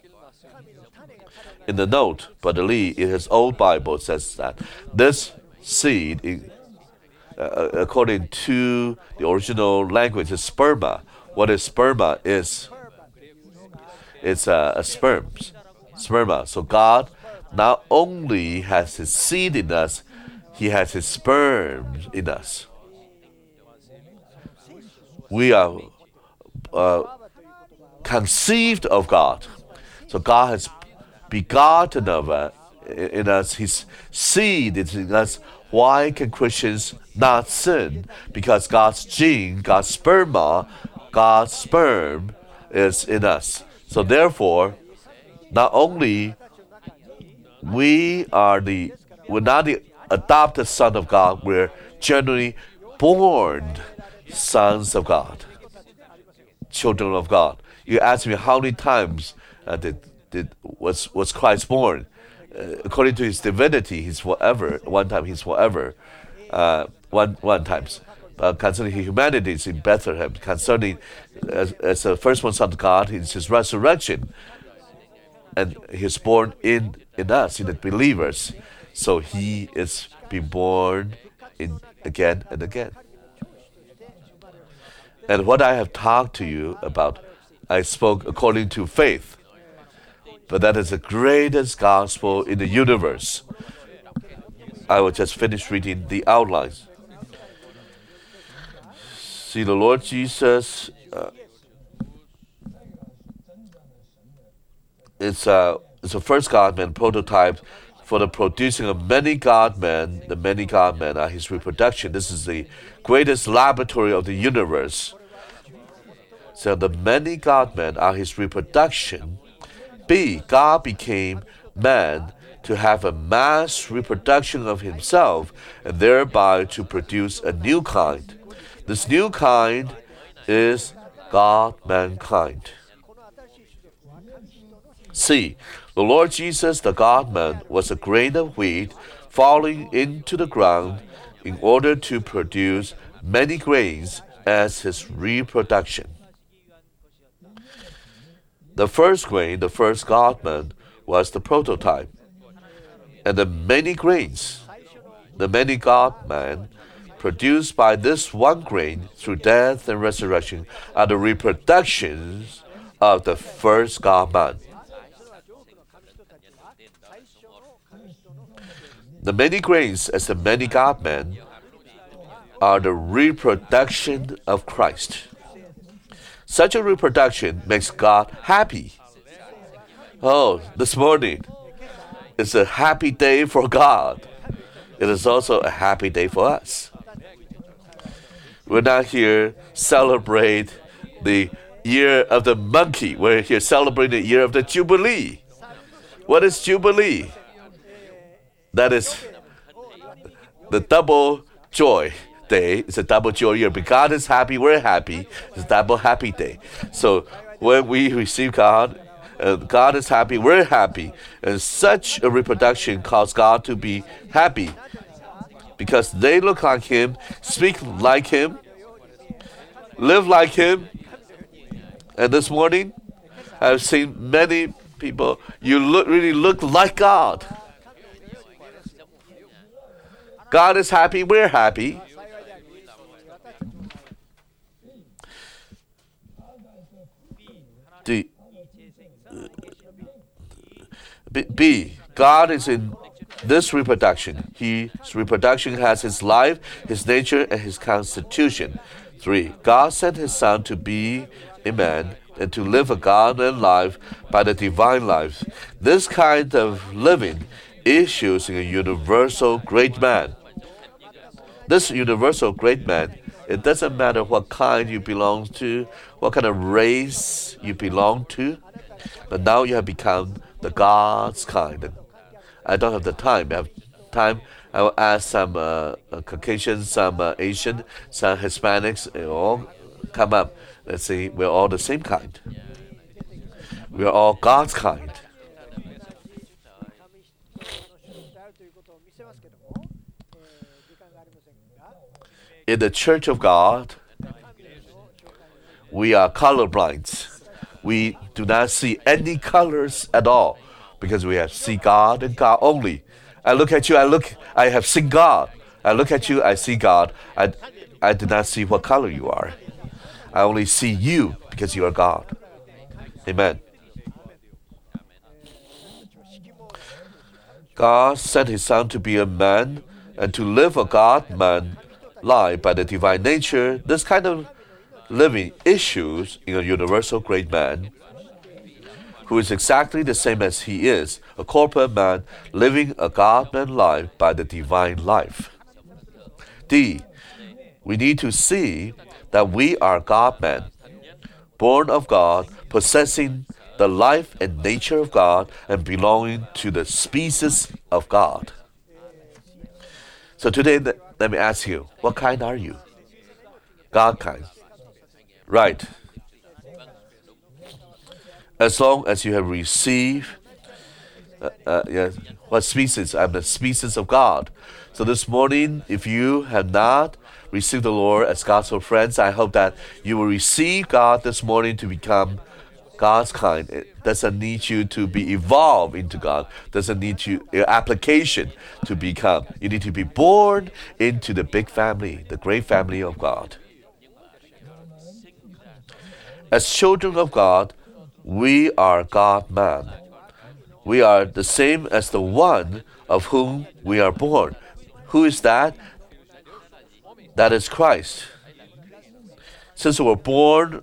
Speaker 1: In the note, Brother Lee, in his old Bible, says that this seed, in, uh, according to the original language, is sperma. What is sperma? Is it's uh, a sperm, sperma. So God not only has his seed in us, he has his sperm in us. We are uh, conceived of God. So God has begotten of uh, in us, his seed is in us. Why can Christians not sin? Because God's gene, God's sperma, God's sperm is in us. So therefore, not only we are the we're not the adopted son of God, we're genuinely born sons of God, children of God. You ask me how many times uh, did did was was Christ born? Uh, according to his divinity, he's forever. One time he's forever. Uh, one one times. Uh, concerning his humanity, it's in Bethlehem. Concerning as, as the firstborn son of God, it's his resurrection, and he's born in in us, in the believers. So he is being born in again and again. And what I have talked to you about I spoke according to faith. But that is the greatest gospel in the universe. I will just finish reading the outlines. See, the Lord Jesus uh, it's, uh, it's the first God-man prototype for the producing of many God-men. The many God-men are his reproduction. This is the greatest laboratory of the universe. So the many God-men are his reproduction. B. God became man to have a mass reproduction of himself and thereby to produce a new kind. This new kind is God-mankind. C. The Lord Jesus, the God-man, was a grain of wheat falling into the ground in order to produce many grains as his reproduction. The first grain, the first God-man, was the prototype. And the many grains, the many God-man, produced by this one grain through death and resurrection, are the reproductions of the first God-man. The many grains as the many God-men are the reproduction of Christ. Such a reproduction makes God happy. Oh, this morning is a happy day for God. It is also a happy day for us. We're not here celebrate the year of the monkey. We're here celebrating the year of the Jubilee. What is Jubilee? That is the double joy day. It's a double joy year. But God is happy, we're happy. It's a double happy day. So when we receive God, uh, God is happy, we're happy. And such a reproduction causes God to be happy because they look like him, speak like him, live like him. And this morning, I've seen many people, you look, really look like God. God is happy, we're happy. D, B, B, God is in this reproduction. His reproduction has his life, his nature, and his constitution. Three, God sent his Son to be a man and to live a God-man life by the divine life. This kind of living issues in a universal great man. This universal great man, it doesn't matter what kind you belong to, what kind of race you belong to, but now you have become the God's kind. I don't have the time. I have time. I will ask some uh, Caucasians, some uh, Asian, some Hispanics, they all come up. Let's see, we're all the same kind. We're all God's kind. In the Church of God, we are colorblind. We do not see any colors at all because we have see God and God only. I look at you, I look, I have seen God. I look at you, I see God. I, I do not see what color you are. I only see you because you are God. Amen. God sent his Son to be a man and to live a God-man life by the divine nature. This kind of living issues in a universal great man who is exactly the same as he is, a corporate man living a God-man life by the divine life. D. We need to see that we are God-men, born of God, possessing the life and nature of God, and belonging to the species of God. So today, let me ask you, what kind are you? God kind. Right. As long as you have received, uh, uh, yes, what species? I'm the species of God. So this morning, if you have not received the Lord as gospel friends, I hope that you will receive God this morning to become God's kind. It doesn't need you to be evolved into God. Doesn't need you your application to become. You need to be born into the big family, the great family of God. As children of God, we are God-man. We are the same as the one of whom we are born. Who is that? That is Christ. Since we were born,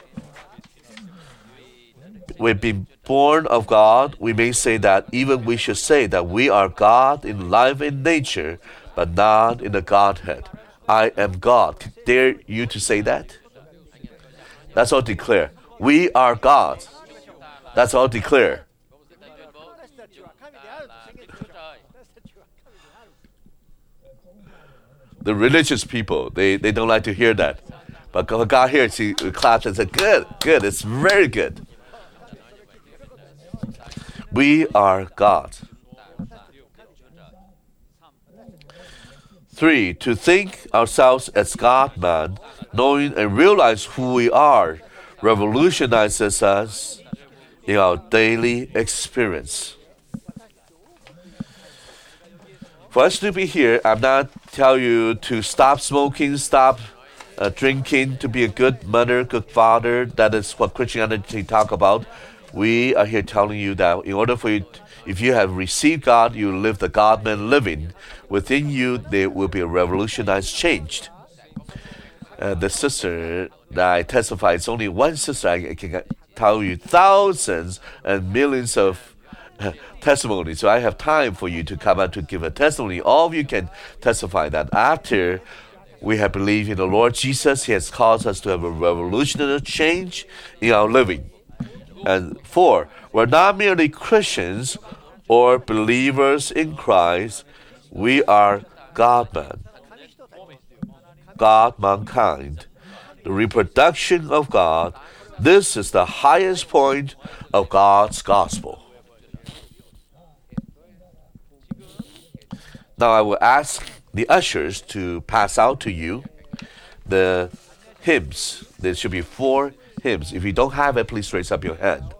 Speaker 1: we've been born of God, we may say that even we should say that we are God in life and nature, but not in the Godhead. I am God. Dare you to say that? That's all declare. We are God. That's all declare. The religious people, they, they don't like to hear that. But God hears, he claps and says, good, good, it's very good. We are God. Three, to think ourselves as God-man, knowing and realize who we are, revolutionizes us in our daily experience. For us to be here, I'm not telling you to stop smoking, stop uh, drinking, to be a good mother, good father. That is what Christianity talk about. We are here telling you that in order for you, to, if you have received God, you live the God-man living. Within you, there will be a revolutionized change. Uh, the sister that I testify, it's only one sister. I can tell you thousands and millions of testimony. So I have time for you to come out to give a testimony. All of you can testify that after we have believed in the Lord Jesus, He has caused us to have a revolutionary change in our living. And four, we're not merely Christians or believers in Christ. We are God-man, God, mankind, the reproduction of God. This is the highest point of God's gospel. Now I will ask the ushers to pass out to you the hymns. There should be four hymns. If you don't have it, please raise up your hand.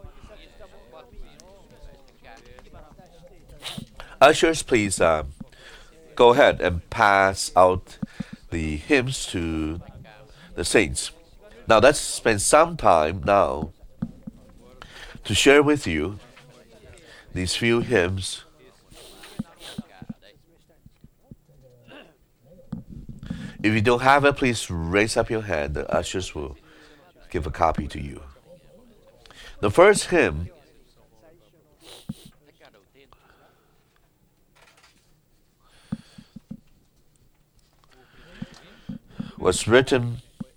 Speaker 1: Ushers, please uh, go ahead and pass out the hymns to the saints. Now let's spend some time now to share with you these few hymns. If you don't have it, please raise up your hand. The ushers will give a copy to you. The first hymn was written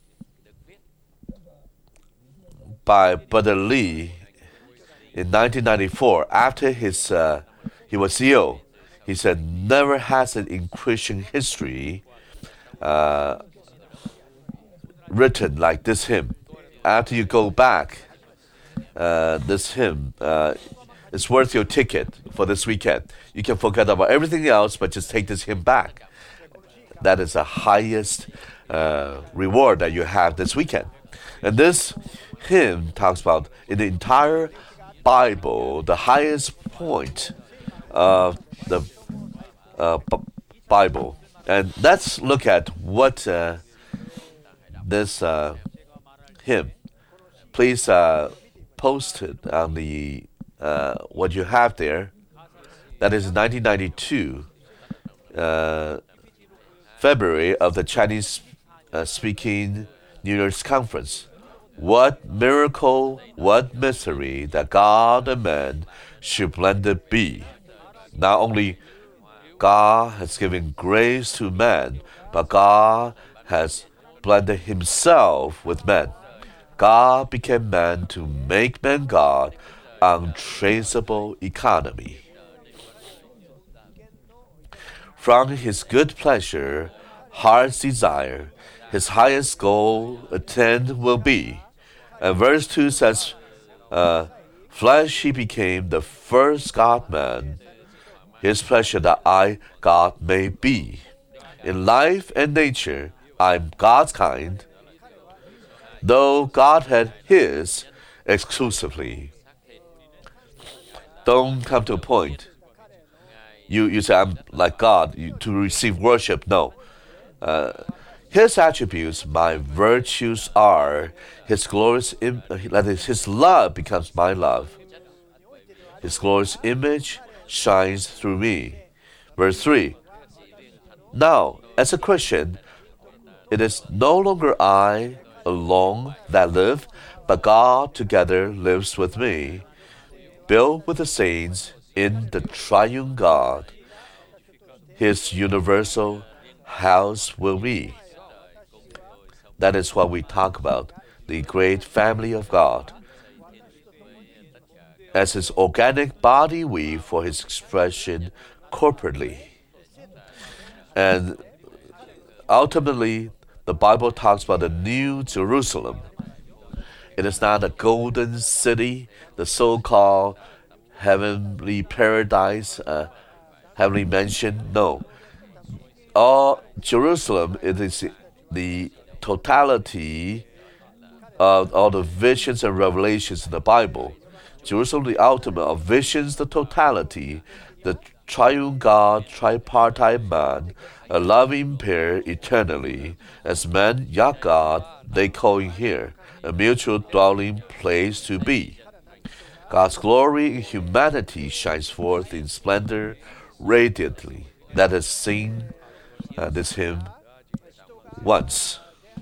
Speaker 1: by Brother Lee in nineteen ninety-four. After his uh, he was ill, he said, never has it in Christian history uh, written like this hymn. After you go back, uh, this hymn uh, is worth your ticket for this weekend. You can forget about everything else, but just take this hymn back. That is the highest uh, reward that you have this weekend. And this hymn talks about, in the entire Bible, the highest point of the uh, B- Bible. And let's look at what uh, this uh, hymn. Please uh, post it on the uh, what you have there. That is nineteen ninety-two, uh, February of the Chinese uh, speaking New Year's conference. What miracle, what mystery that God and man should blended be. Not only God has given grace to man, but God has blended Himself with man. God became man to make man God, untraceable economy. From His good pleasure, heart's desire, His highest goal attained will be. And verse two says, uh, flesh He became the first God-man, His pleasure that I, God, may be. In life and nature, I'm God's kind, though God had His exclusively. Don't come to a point. You, you say, I'm like God, you, to receive worship. No. Uh, His attributes, my virtues are. His glorious, Im- that is, His love becomes my love. His glorious image shines through me. Verse three. Now, as a Christian, it is no longer I alone that live, but God together lives with me, built with the saints in the triune God. His universal house will be. That is what we talk about, the great family of God. As His organic body, we for His expression corporately. And ultimately, the Bible talks about the New Jerusalem. It is not a golden city, the so-called heavenly paradise, uh, heavenly mansion. No. All Jerusalem, it is the totality of all the visions and revelations in the Bible. Jerusalem, the ultimate of visions, the totality, the triune God, tripartite man, a loving pair eternally. As man, Yah God, they call in here, a mutual dwelling place to be. God's glory in humanity shines forth in splendor radiantly. Let us sing uh, this hymn once.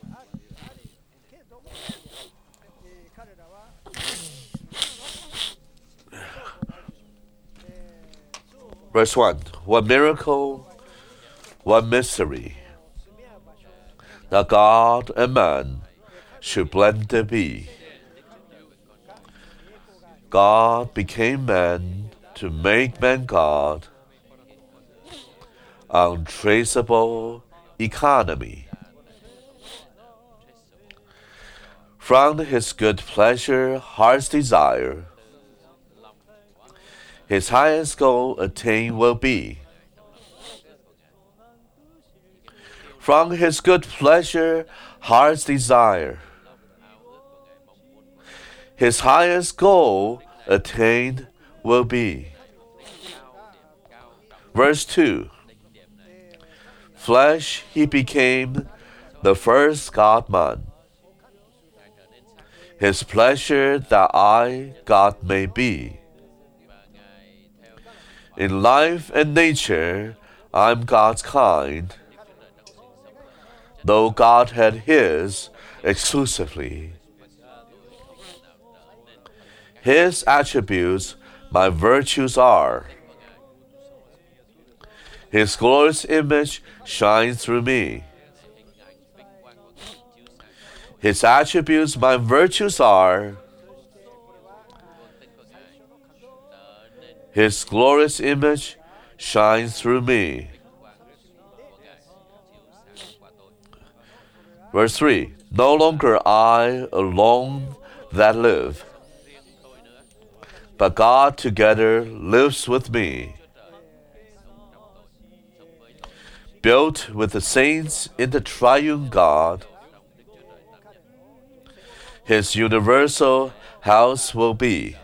Speaker 1: Verse one. What miracle, what mystery, that God and man should blended be. God became man to make man God. Untraceable economy. From His good pleasure, heart's desire, His highest goal attained will be. From His good pleasure, heart's desire, His highest goal attained will be. Verse two. Flesh He became the first God-man. His pleasure that I, God, may be. In life and nature, I'm God's kind, though God had His exclusively. His attributes, my virtues are. His glorious image shines through me. His attributes, my virtues are. His glorious image shines through me. Verse three. No longer I alone that live, but God together lives with me. Built with the saints in the triune God, His universal house will be.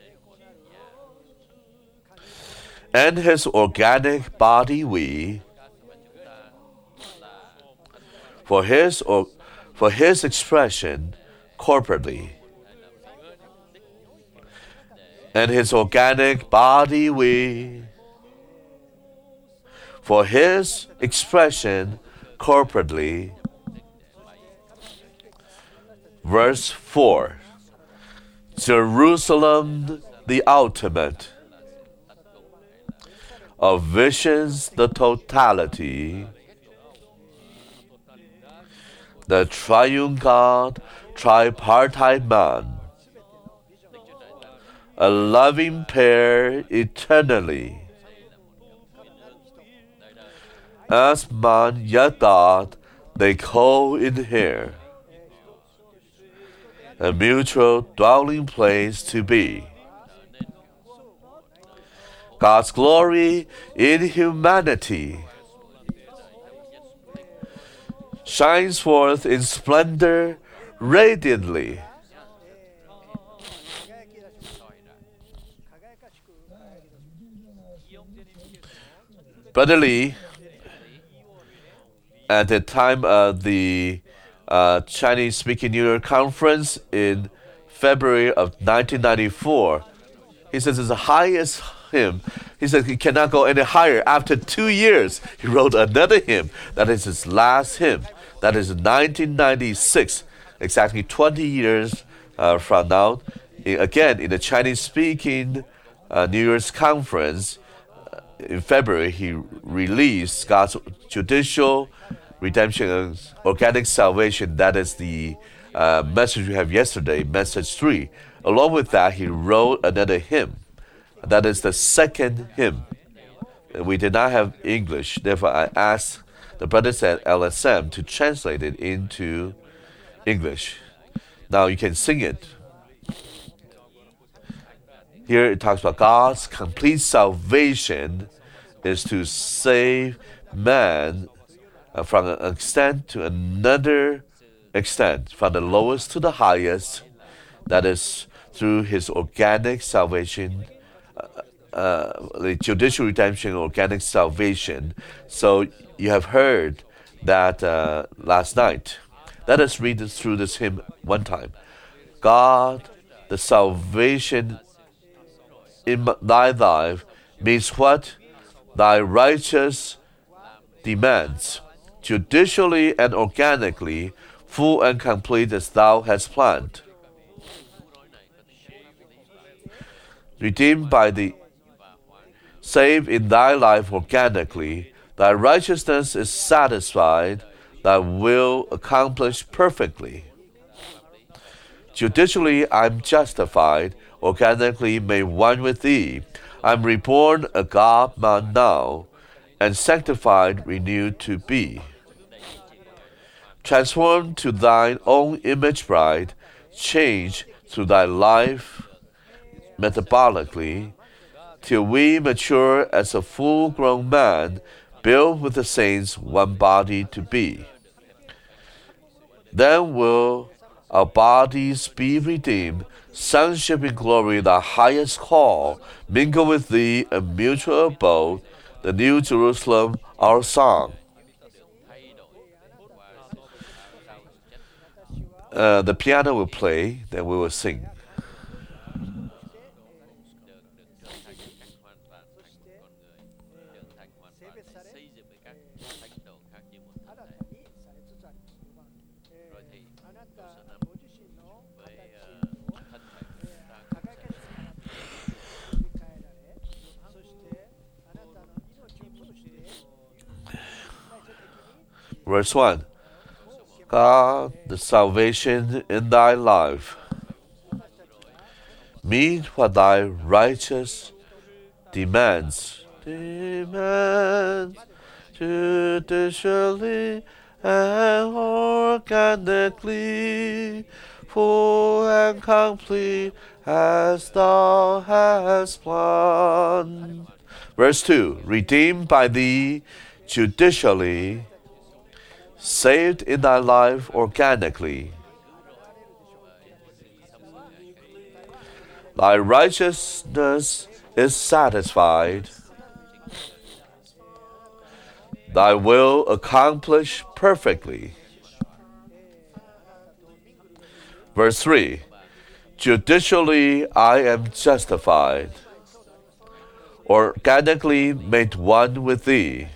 Speaker 1: And His organic body we, for His, or, for his expression corporately. And His organic body we, for His expression corporately. Verse four. Jerusalem the ultimate, of visions the totality, the triune God, tripartite man, a loving pair eternally. As man, Yah God, they call in here, a mutual dwelling place to be. God's glory in humanity shines forth in splendor radiantly. Brother Lee, at the time of the uh, Chinese Speaking New Year Conference in February of nineteen ninety-four. He says it's the highest hymn. He said he cannot go any higher. After two years, he wrote another hymn. That is his last hymn. That is nineteen ninety-six, exactly twenty years uh, from now. Again, in the Chinese-speaking uh, New Year's Conference uh, in February, he released God's judicial redemption and organic salvation. That is the uh, message we have yesterday, message three. Along with that, he wrote another hymn. That is the second hymn. We did not have English. Therefore, I asked the brothers at L S M to translate it into English. Now you can sing it. Here it talks about God's complete salvation is to save man uh, from an extent to another extent, from the lowest to the highest. That is through his organic salvation, uh, uh, the judicial redemption, organic salvation. So you have heard that uh, last night. Let us read this through this hymn one time. God, the salvation in thy life means what thy righteous demands, judicially and organically, full and complete as thou hast planned. Redeemed by the saved in thy life organically, thy righteousness is satisfied, thy will accomplished perfectly. Judicially I'm justified, organically made one with thee. I'm reborn a God-man now, and sanctified, renewed to be. Transformed to thine own image bride, changed through thy life metabolically, till we mature as a full-grown man, built with the saints one body to be. Then will our bodies be redeemed, sonship in glory, the highest call, mingle with thee a mutual abode, the new Jerusalem, our song. Uh, the piano will play, then we will sing. Verse one. God, the salvation in thy life, meet what thy righteous demands, demands judicially and organically, full and complete as thou hast planned. Verse two. Redeemed by thee judicially, saved in thy life organically. Thy righteousness is satisfied, thy will accomplished perfectly. Verse three. Judicially I am justified, organically made one with thee.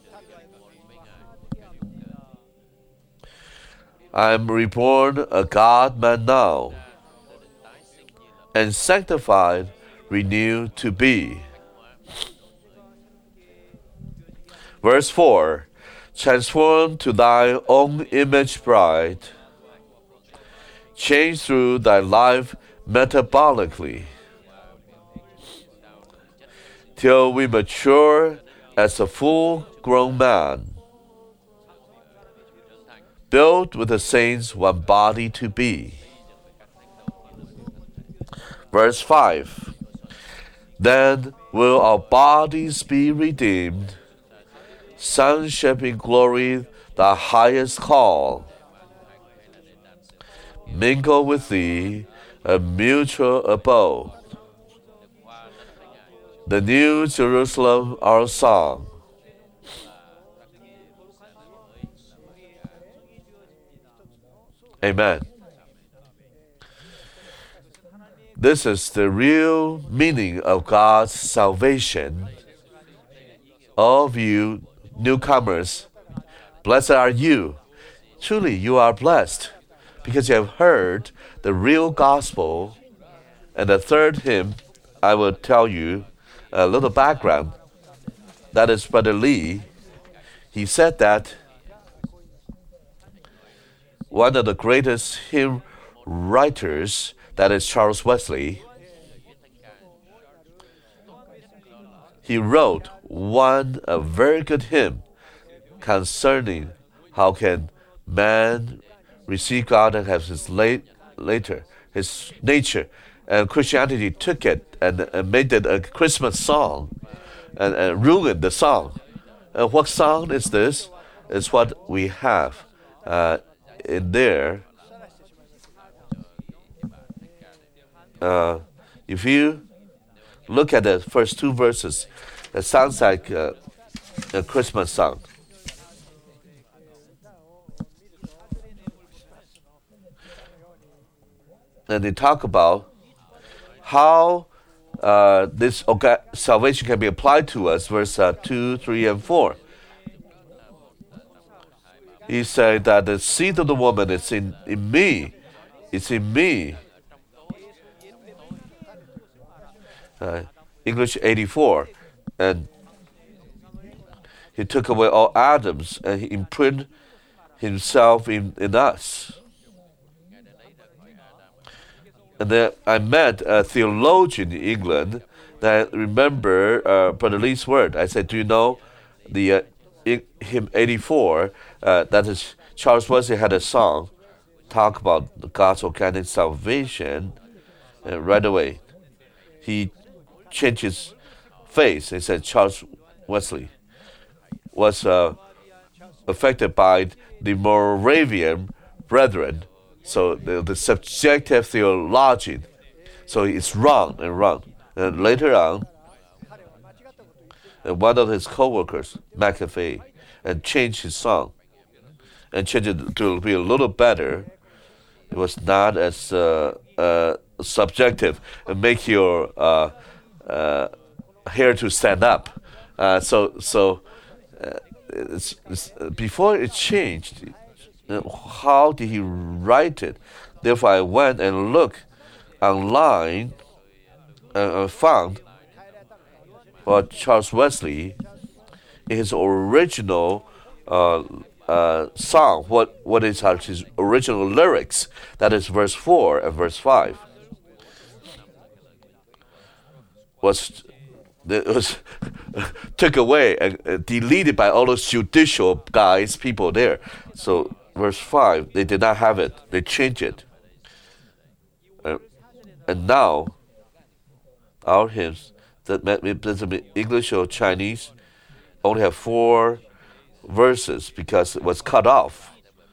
Speaker 1: I am reborn a God-man now, and sanctified, renewed to be. Verse four. Transformed to thy own image bride, changed through thy life metabolically, till we mature as a full-grown man, built with the saints one body to be. Verse five. Then will our bodies be redeemed, sonship in glory, the highest call, mingle with thee a mutual abode, the new Jerusalem our song. Amen. This is the real meaning of God's salvation. All of you newcomers, blessed are you. Truly, you are blessed because you have heard the real gospel. And the third hymn, I will tell you a little background. That is Brother Lee. He said that one of the greatest hymn writers, that is Charles Wesley, he wrote one a very good hymn concerning how can man receive God and have his late, later his nature, and Christianity took it and, and made it a Christmas song and, and ruined the song. And what song is this? It's what we have uh, in there. Uh, if you look at the first two verses, it sounds like uh, a Christmas song. And they talk about how uh, this okay, salvation can be applied to us, verse uh, two, three, and four. He said that the seed of the woman is in, in me. It's in me. Uh, English eighty-four. And he took away all Adams and he imprinted himself in, in us. And then I met a theologian in England that I remember uh, Brother Lee's word. I said, do you know the uh, in, hymn eighty-four, uh, that is Charles Wesley had a song, talk about God's organic salvation, and right away he changed his face. He said Charles Wesley was uh, affected by the Moravian Brethren. So the, the subjective theologian, so it's wrong and wrong. And later on, and one of his co-workers, McAfee, and changed his song, and changed it to be a little better. It was not as uh, uh, subjective and make your uh, uh, hair to stand up. Uh, so so uh, it's, it's, before it changed. How did he write it? Therefore, I went and looked online and uh, found what Charles Wesley, in his original uh, uh, song, what, what is his original lyrics? That is verse four and verse five. Was it was took away and uh, deleted by all those judicial guys, people there. So. Verse five, they did not have it. They changed it. Uh, and now, our hymns, that doesn't mean English or Chinese, only have four verses because it was cut off.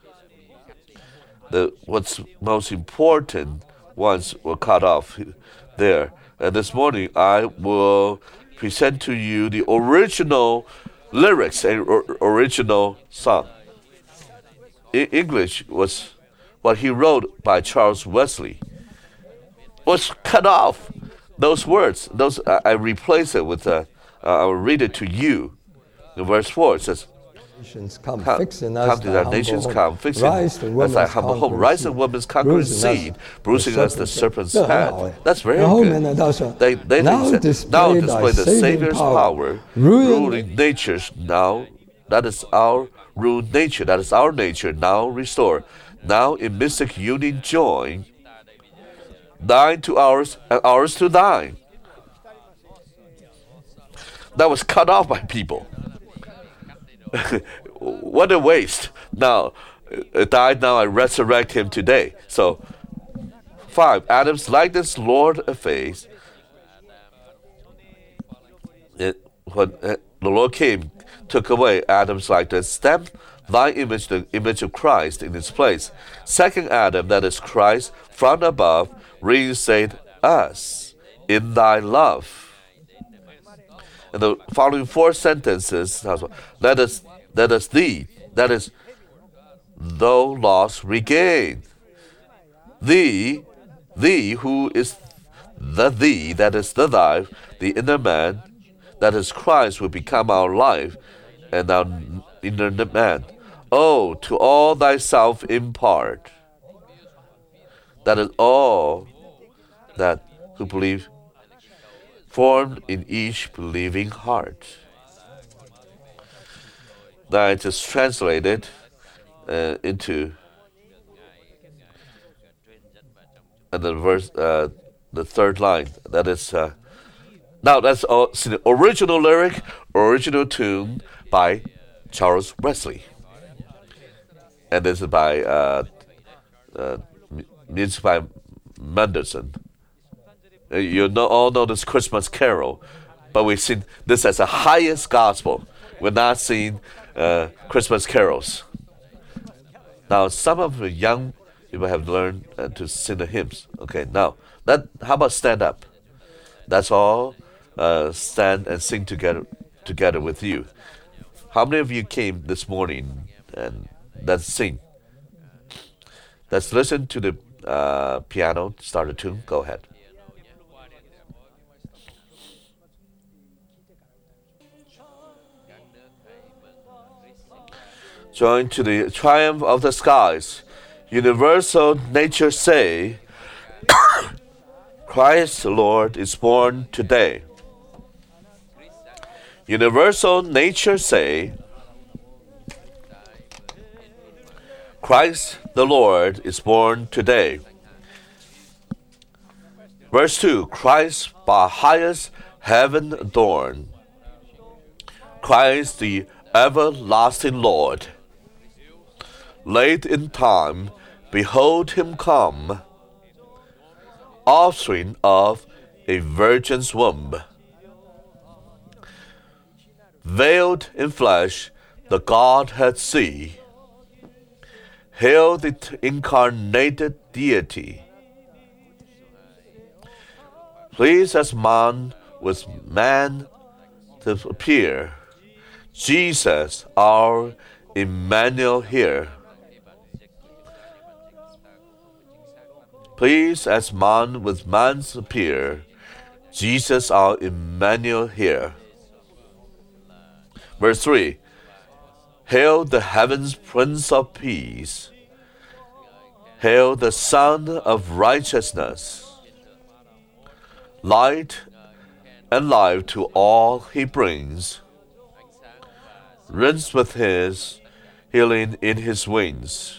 Speaker 1: The what's most important ones were cut off there. And this morning, I will present to you the original lyrics and or, original song. English was what he wrote by Charles Wesley. Was cut off. Those words, those uh, I replace it with. Uh, uh, I will read it to you. In verse four, it says,
Speaker 2: Nations come,
Speaker 1: Come,
Speaker 2: fix in
Speaker 1: come
Speaker 2: us
Speaker 1: to
Speaker 2: thy
Speaker 1: our nations
Speaker 2: humble
Speaker 1: come,
Speaker 2: home.
Speaker 1: fix
Speaker 2: Rise
Speaker 1: in
Speaker 2: the
Speaker 1: as thy
Speaker 2: woman's
Speaker 1: humble home.
Speaker 2: conquering
Speaker 1: Rise the
Speaker 2: seed.
Speaker 1: woman's conquering
Speaker 2: Bruising us
Speaker 1: seed,
Speaker 2: the
Speaker 1: bruising us the
Speaker 2: serpent's
Speaker 1: serpent's
Speaker 2: head.
Speaker 1: head. That's very
Speaker 2: 然后面
Speaker 1: good.
Speaker 2: 呢，到说
Speaker 1: They, they
Speaker 2: now
Speaker 1: said,
Speaker 2: display
Speaker 1: now
Speaker 2: thy
Speaker 1: display the
Speaker 2: saving
Speaker 1: Savior's
Speaker 2: power,
Speaker 1: power,
Speaker 2: ruling
Speaker 1: ruling natures now. That is our ruled nature. That is our nature now restored. Now in mystic union join, thine to ours and ours to thine. That was cut off by people. What a waste. Now, it died, now I resurrect him today. So, five, Adam's likeness, Lord efface. It, when uh, the Lord came, took away Adam's likeness, stamped thy image, the image of Christ, in its place. Second Adam, that is Christ, from above, reinstate us in thy love. And the following four sentences, let us, let us thee, that is, though lost, regain. Thee, thee who is the thee, that is the life, the inner man, that is Christ, will become our life and our inner man. Oh, to all thyself impart. That is all that who believe, formed in each believing heart. Now I just translated uh, into and the verse, uh, the third line. That is uh, now that's all. See, the original lyric, original tune by Charles Wesley, and this is by uh, uh, music by Mendelssohn. Uh, you know, all know this Christmas carol, but we sing this as the highest gospel. We're not singing uh, Christmas carols. Now, some of the young people have learned uh, to sing the hymns. Okay, now that how about stand up? That's all. Uh, stand and sing together together with you. How many of you came this morning and let's sing? Let's listen to the uh, piano start a tune. Go ahead. Join to the triumph of the skies. Universal nature say, Christ the Lord is born today. Universal nature say, Christ the Lord is born today. Verse two, Christ by highest heaven adorned. Christ the everlasting Lord. Late in time, behold him come, offspring of a virgin's womb. Veiled in flesh, the Godhead see. Hail the incarnated deity. Pleased as man with man to appear, Jesus our Emmanuel here. Please as man with man's appear, Jesus our Emmanuel here. Verse three, Hail the heavens Prince of Peace. Hail the Son of Righteousness. Light and life to all he brings. Rinsed with his healing in his wings.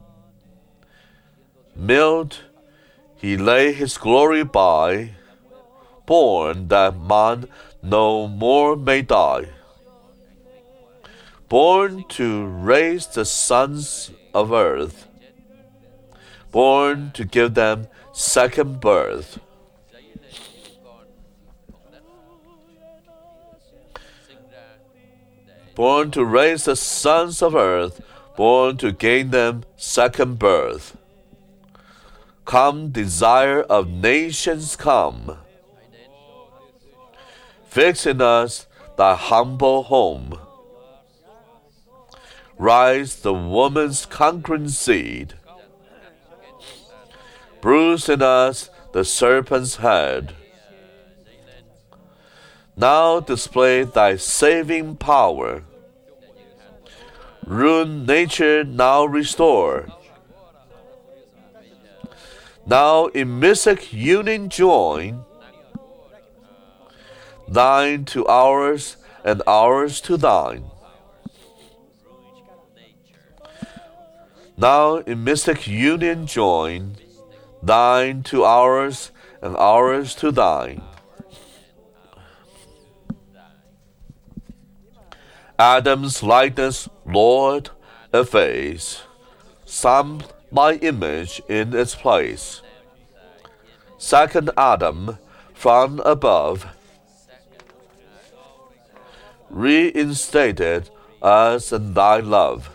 Speaker 1: Mild he lay his glory by, born that man no more may die. Born to raise the sons of earth, born to give them second birth. Born to raise the sons of earth, born to gain them second birth. Come, desire of nations, come. Fix in us thy humble home. Rise the woman's conquering seed. Bruise in us the serpent's head. Now display thy saving power. Ruined nature now restore. Now in mystic union join, thine to ours and ours to thine. Now in mystic union join, thine to ours and ours to thine. Adam's likeness, Lord, efface, some my image in its place. Second Adam from above, reinstated us in thy love.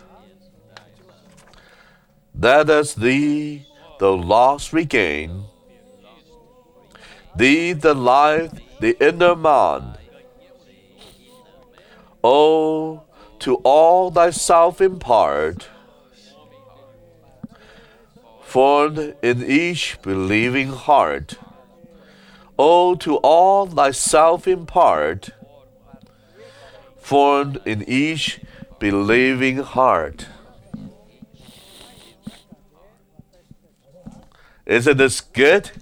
Speaker 1: That as thee the lost regain, thee the life, the inner man. Oh, to all thyself impart, formed in each believing heart. O to all thyself impart, formed in each believing heart. Isn't this good?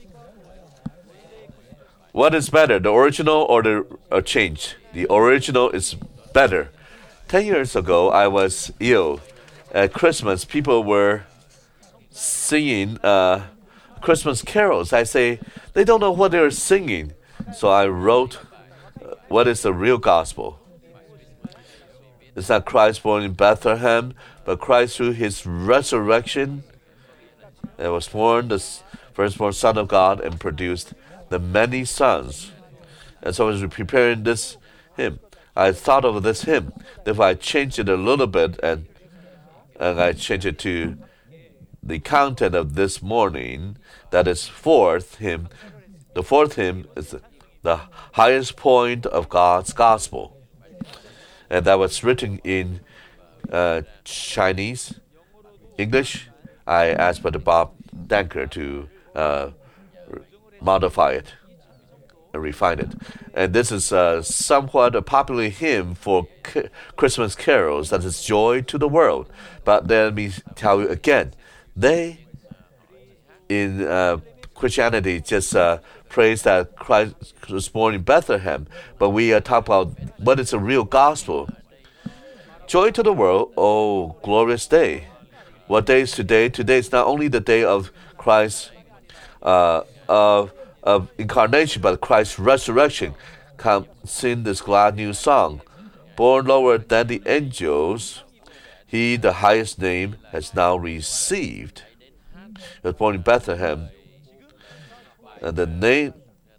Speaker 1: What is better, the original or the uh, change? The original is better. Ten years ago, I was ill. At Christmas, people were singing uh, Christmas carols. I say, they don't know what they're singing. So I wrote, uh, what is the real gospel? It's not Christ born in Bethlehem, but Christ through his resurrection and was born the firstborn Son of God and produced the many sons. And so I was preparing this hymn. I thought of this hymn. Therefore, I changed it a little bit and and I changed it to the content of this morning. That is fourth hymn. The fourth hymn is the highest point of God's gospel. And that was written in uh, Chinese, English. I asked Brother Bob Danker to uh, modify it and refine it. And this is uh, somewhat a popular hymn for ca- Christmas carols, that is joy to the world. But let me tell you again, they in uh, Christianity just uh, praise that Christ was born in Bethlehem, but we are talking about what is the real gospel. Joy to the world, oh glorious day. What day is today? Today is not only the day of Christ's uh, of, of incarnation, but Christ's resurrection. Come sing this glad new song. Born lower than the angels, he the highest name has now received. He was born in Bethlehem. And the name,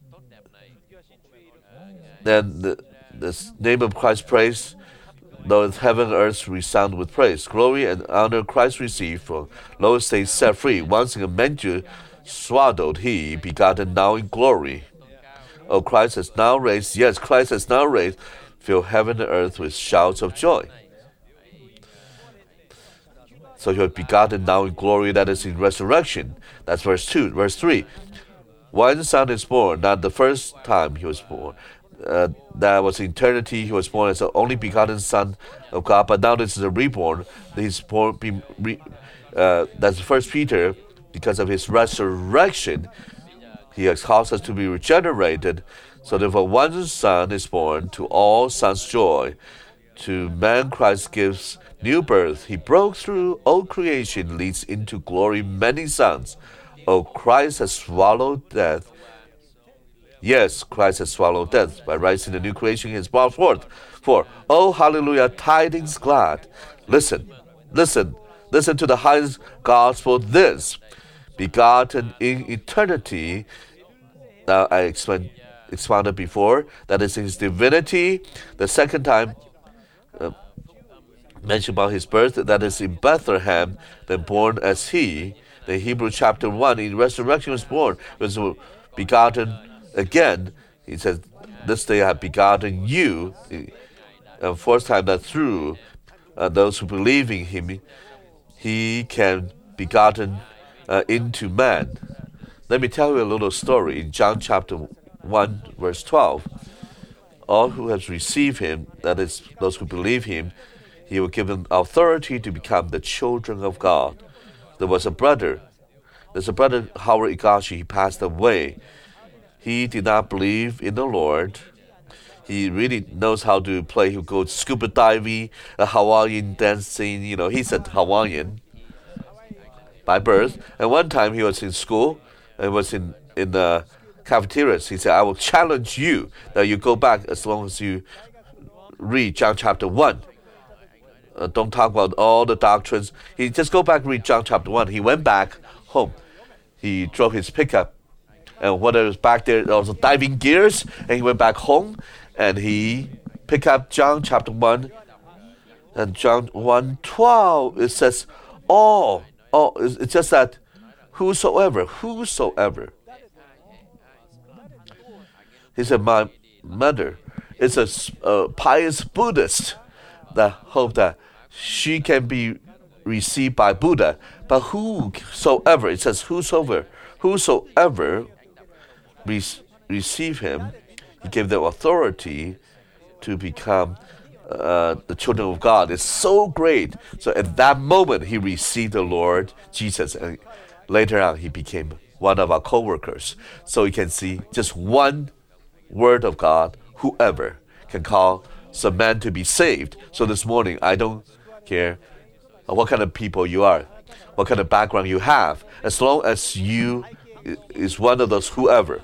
Speaker 1: then the, the name of Christ praise, though heaven and earth resound with praise. Glory and honor Christ received, from low estate set free. Once in a manger swaddled he, begotten now in glory. Oh, Christ has now raised, yes, Christ has now raised, fill heaven and earth with shouts of joy. So he was begotten now in glory, that is in resurrection. That's verse two. Verse three. One son is born, not the first time he was born. Uh, that was eternity. He was born as the only begotten Son of God, but now this is a reborn. He's born. Be, re, uh, that's First Peter, because of his resurrection, he has caused us to be regenerated. So therefore, one son is born, to all sons joy. To man Christ gives new birth. He broke through old creation, leads into glory many sons. Oh, Christ has swallowed death. Yes, Christ has swallowed death. By rising the new creation, he has brought forth. For, oh, hallelujah, tidings glad. Listen, listen, listen to the highest gospel, this. Begotten in eternity. Now, I explained, expounded before, that is his divinity. The second time, uh, mentioned about his birth, that is in Bethlehem, then born as he. The Hebrew chapter one, in resurrection was born, was begotten again. He says, this day I have begotten you. And fourth time, that through uh, those who believe in him, he can be begotten uh, into man. Let me tell you a little story. In John chapter one, verse twelve, all who have received him, that is, those who believe him, he will give them authority to become the children of God. There was a brother. There's a brother, Howard Igashi. He passed away. He did not believe in the Lord. He really knows how to play. He would go scuba diving, a Hawaiian dancing. You know, he's a Hawaiian by birth. And one time he was in school and was in, in the cafeterias. He said, I will challenge you that you go back as long as you read John chapter one. Uh, don't talk about all the doctrines. He just go back and read John chapter one. He went back home. He drove his pickup. And what was back there, there was diving gears. And he went back home. And he picked up John chapter one. And John one twelve, it says, all. all it's, it's just that whosoever, whosoever. He said, my mother is a, a pious Buddhist that hope that she can be received by Buddha, but whosoever, it says whosoever, whosoever re- receive him, he gave them authority to become uh, the children of God. It's so great. So at that moment, he received the Lord Jesus, and later on, he became one of our co-workers. So you can see just one word of God, whoever can call some man to be saved. So this morning, I don't care what kind of people you are, what kind of background you have, as long as you is one of those whoever,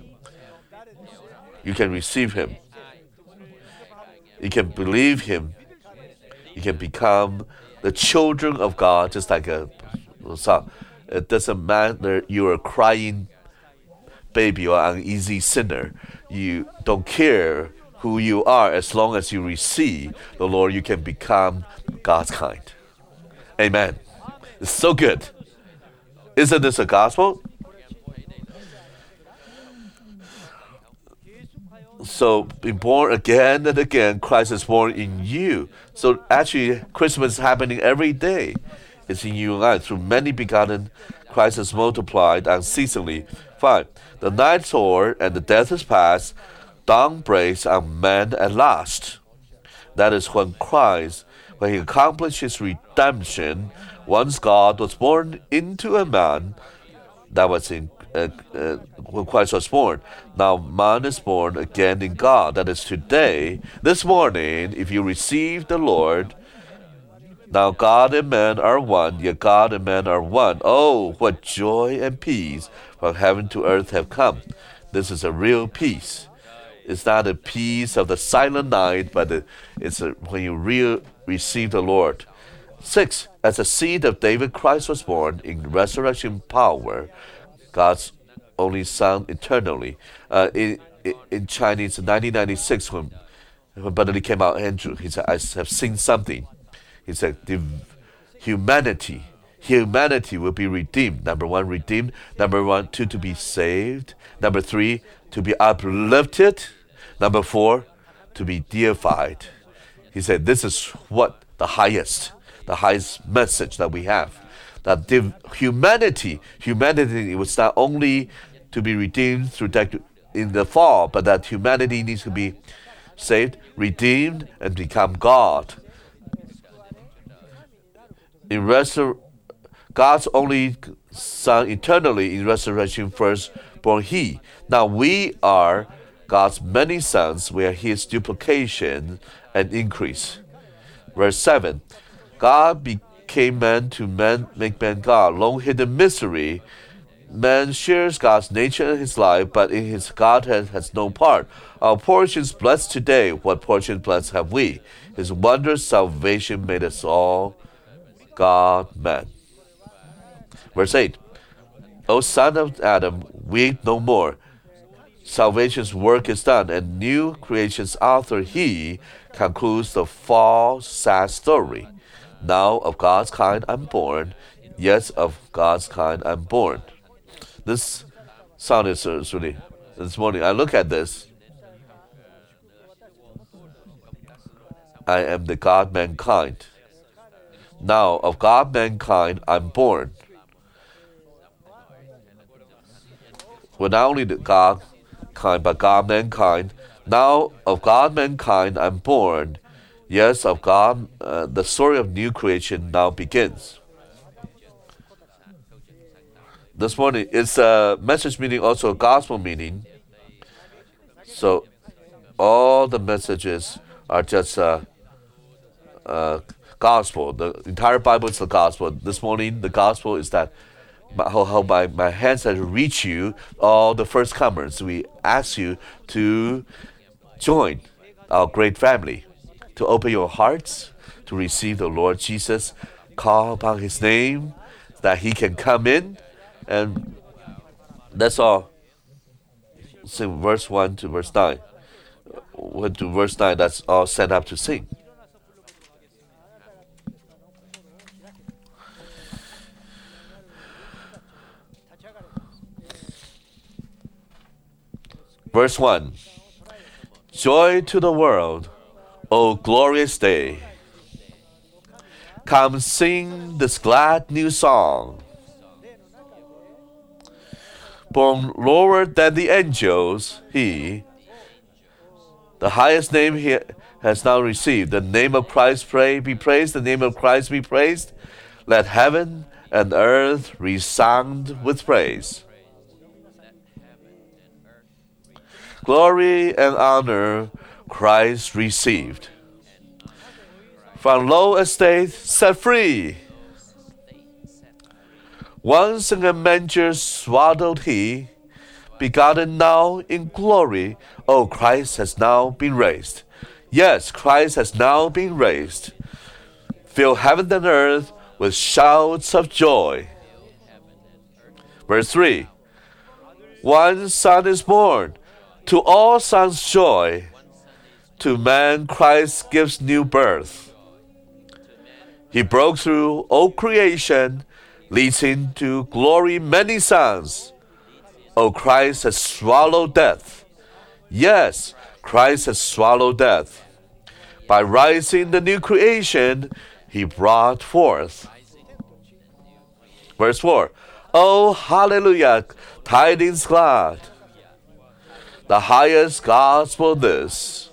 Speaker 1: you can receive him. You can believe him. You can become the children of God, just like a son. It doesn't matter you're a crying baby or uneasy sinner. You don't care who you are, as long as you receive the Lord, you can become God's kind. Amen. It's so good. Isn't this a gospel? So, being born again and again, Christ is born in you. So, actually, Christmas is happening every day. It's in you and I. Through many begotten, Christ is multiplied unceasingly. Five. The night sword and the death is past. Dawn breaks on man at last. That is when Christ, when he accomplished his redemption, once God was born into a man, that was in uh, uh, when Christ was born. Now man is born again in God. That is today, this morning, if you receive the Lord, now God and man are one, yet God and man are one. Oh, what joy and peace from heaven to earth have come. This is a real peace. It's not a peace of the silent night, but the, it's a, when you real receive the Lord. Six, as a seed of David, Christ was born in resurrection power, God's only Son eternally. Uh, in, in Chinese, in nineteen ninety-six, when, when Brother Lee came out, Andrew, he said, I have seen something. He said, the humanity, humanity will be redeemed. Number one, redeemed. Number one, two, to be saved. Number three, to be uplifted. Number four, to be deified. He said, this is what the highest, the highest message that we have. That the humanity, humanity was not only to be redeemed through death in the fall, but that humanity needs to be saved, redeemed, and become God. In resur- God's only Son eternally in resurrection first born he. Now we are God's many sons. We are his duplication and increase. Verse seven. God became man to man, make man God. Long hidden mystery. Man shares God's nature in his life, but in his Godhead has no part. Our portion is blessed today. What portion blessed have we? His wondrous salvation made us all God man. Verse eight. O son of Adam, weep no more. Salvation's work is done, and new creation's author, he concludes the fall sad story. Now of God's kind I'm born, yes, of God's kind I'm born. This sound is really, this morning, I look at this. I am the God mankind. Now of God mankind I'm born. Well, not only the God kind, but God mankind. Now of God mankind I'm born. Yes, of God, uh, the story of new creation now begins. This morning, it's a message meaning, also a gospel meaning. So all the messages are just uh, uh, gospel. The entire Bible is the gospel. This morning, the gospel is that how, how my, my hands have reached you, all the first comers. We ask you to join our great family, to open your hearts, to receive the Lord Jesus, call upon his name, that he can come in, and that's all. Sing verse one to verse nine. one to verse nine, that's all set up to sing. Verse one. Joy to the world, O glorious day. Come sing this glad new song. Born lower than the angels, he, the highest name he has now received. The name of Christ pray, be praised. The name of Christ be praised. Let heaven and earth resound with praise. Glory and honor Christ received. From low estate set free. Once in a manger swaddled he, begotten now in glory. Oh, Christ has now been raised. Yes, Christ has now been raised. Fill heaven and earth with shouts of joy. Verse three. One son is born, to all sons joy. To man Christ gives new birth. He broke through all creation, leads into glory many sons. Oh, Christ has swallowed death. Yes, Christ has swallowed death. By rising the new creation, he brought forth. Verse four. Oh, hallelujah, tidings glad. The highest gospel this.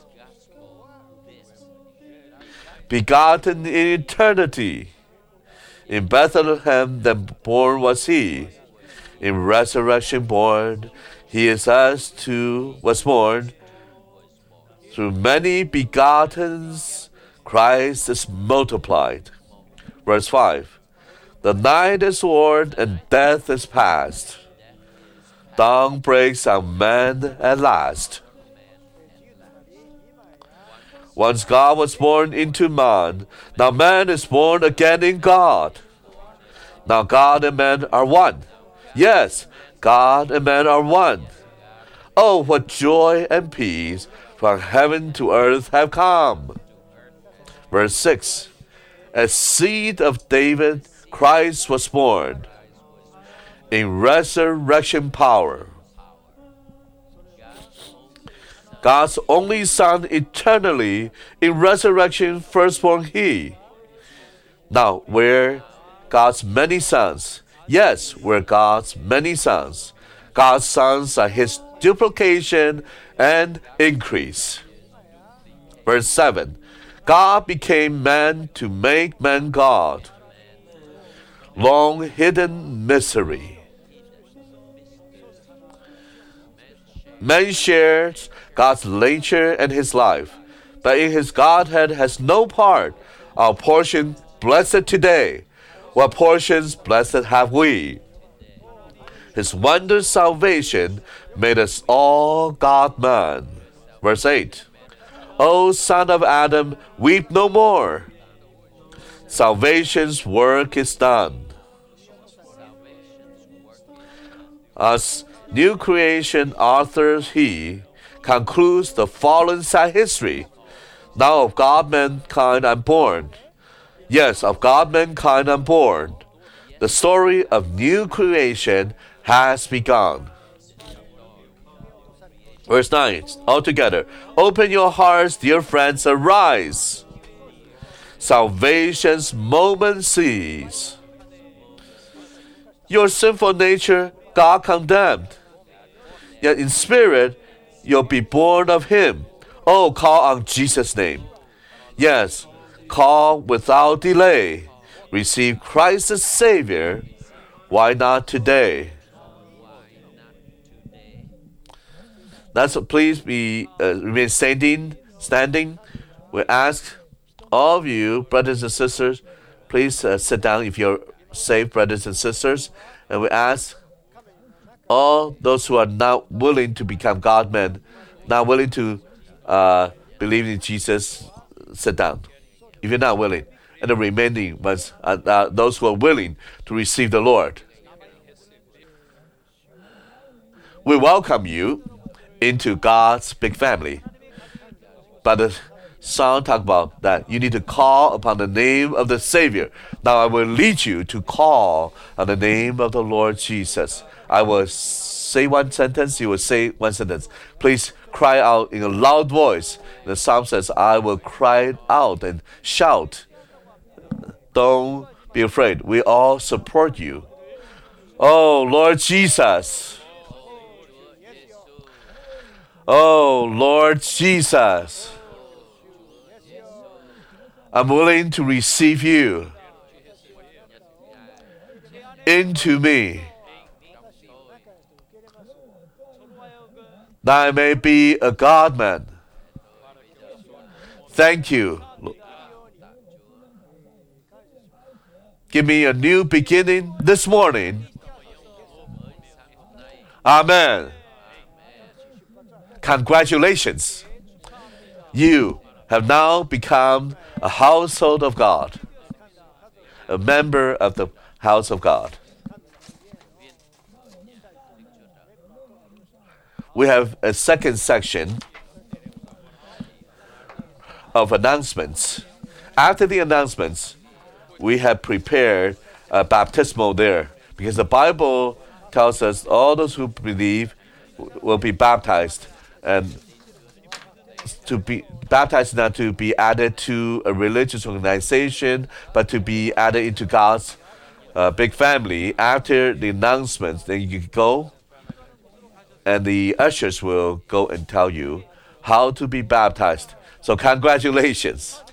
Speaker 1: Begotten in eternity. In Bethlehem then born was he. In resurrection born, he is us too was born. Through many begottens, Christ is multiplied. Verse five. The night is worn and death is past. Dawn breaks on man at last. Once God was born into man, now man is born again in God. Now God and man are one. Yes, God and man are one. Oh, what joy and peace from heaven to earth have come. Verse six. As seed of David, Christ was born in resurrection power. God's only Son eternally in resurrection firstborn he. Now, we're God's many sons. Yes, we're God's many sons. God's sons are his duplication and increase. Verse seven. God became man to make man God. Long hidden misery. Man shares God's nature and his life, but in his Godhead has no part. Our portion blessed today. What portions blessed have we? His wondrous salvation made us all God-man. Verse eight. O son of Adam, weep no more. Salvation's work is done. As new creation author he concludes the fallen side history. Now of God mankind I'm born. Yes, of God mankind I'm born. The story of new creation has begun. Verse nine, altogether, open your hearts, dear friends, arise. Salvation's moment sees. Your sinful nature God condemned. Yet in spirit, you'll be born of him. Oh, call on Jesus' name. Yes, call without delay. Receive Christ as Savior. Why not today? That's please be uh, remain standing. Standing. We ask all of you, brothers and sisters, please uh, sit down if you're saved, brothers and sisters. And we ask all those who are not willing to become God-men, not willing to uh, believe in Jesus, sit down. If you're not willing, and the remaining ones, uh, uh, those who are willing to receive the Lord, we welcome you into God's big family. But the song talk about that you need to call upon the name of the Savior. Now I will lead you to call on the name of the Lord Jesus. I will say one sentence, you will say one sentence. Please cry out in a loud voice. The psalm says, I will cry out and shout Don't be afraid. We all support you. Oh, Lord Jesus. Oh, Lord Jesus. I'm willing to receive you into me, that I may be a God-man. Thank you. Give me a new beginning this morning. Amen. Congratulations. You have now become a household of God, a member of the house of God. We have a second section of announcements. After the announcements, we have prepared a baptismal there, because the Bible tells us all those who believe will be baptized, and to be baptized, not to be added to a religious organization, but to be added into God's uh, big family. After the announcements, then you can go, and the ushers will go and tell you how to be baptized. So congratulations.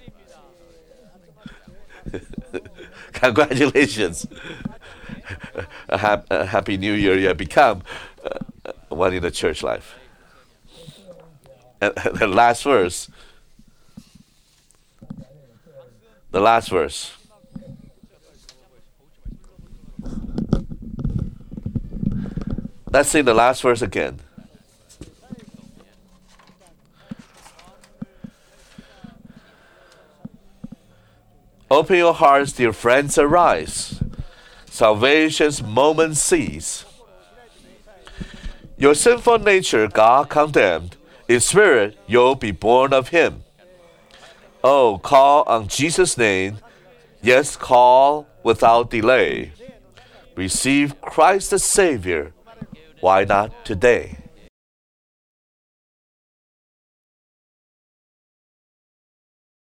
Speaker 1: Congratulations. a, hap- a happy new year. You have become uh, one in the church life. And the last verse. The last verse. Let's sing the last verse again. Open your hearts, dear friends, arise. Salvation's moment cease. Your sinful nature God condemned. In spirit you'll be born of Him. Oh, call on Jesus' name. Yes, call without delay. Receive Christ the Savior. Why not today?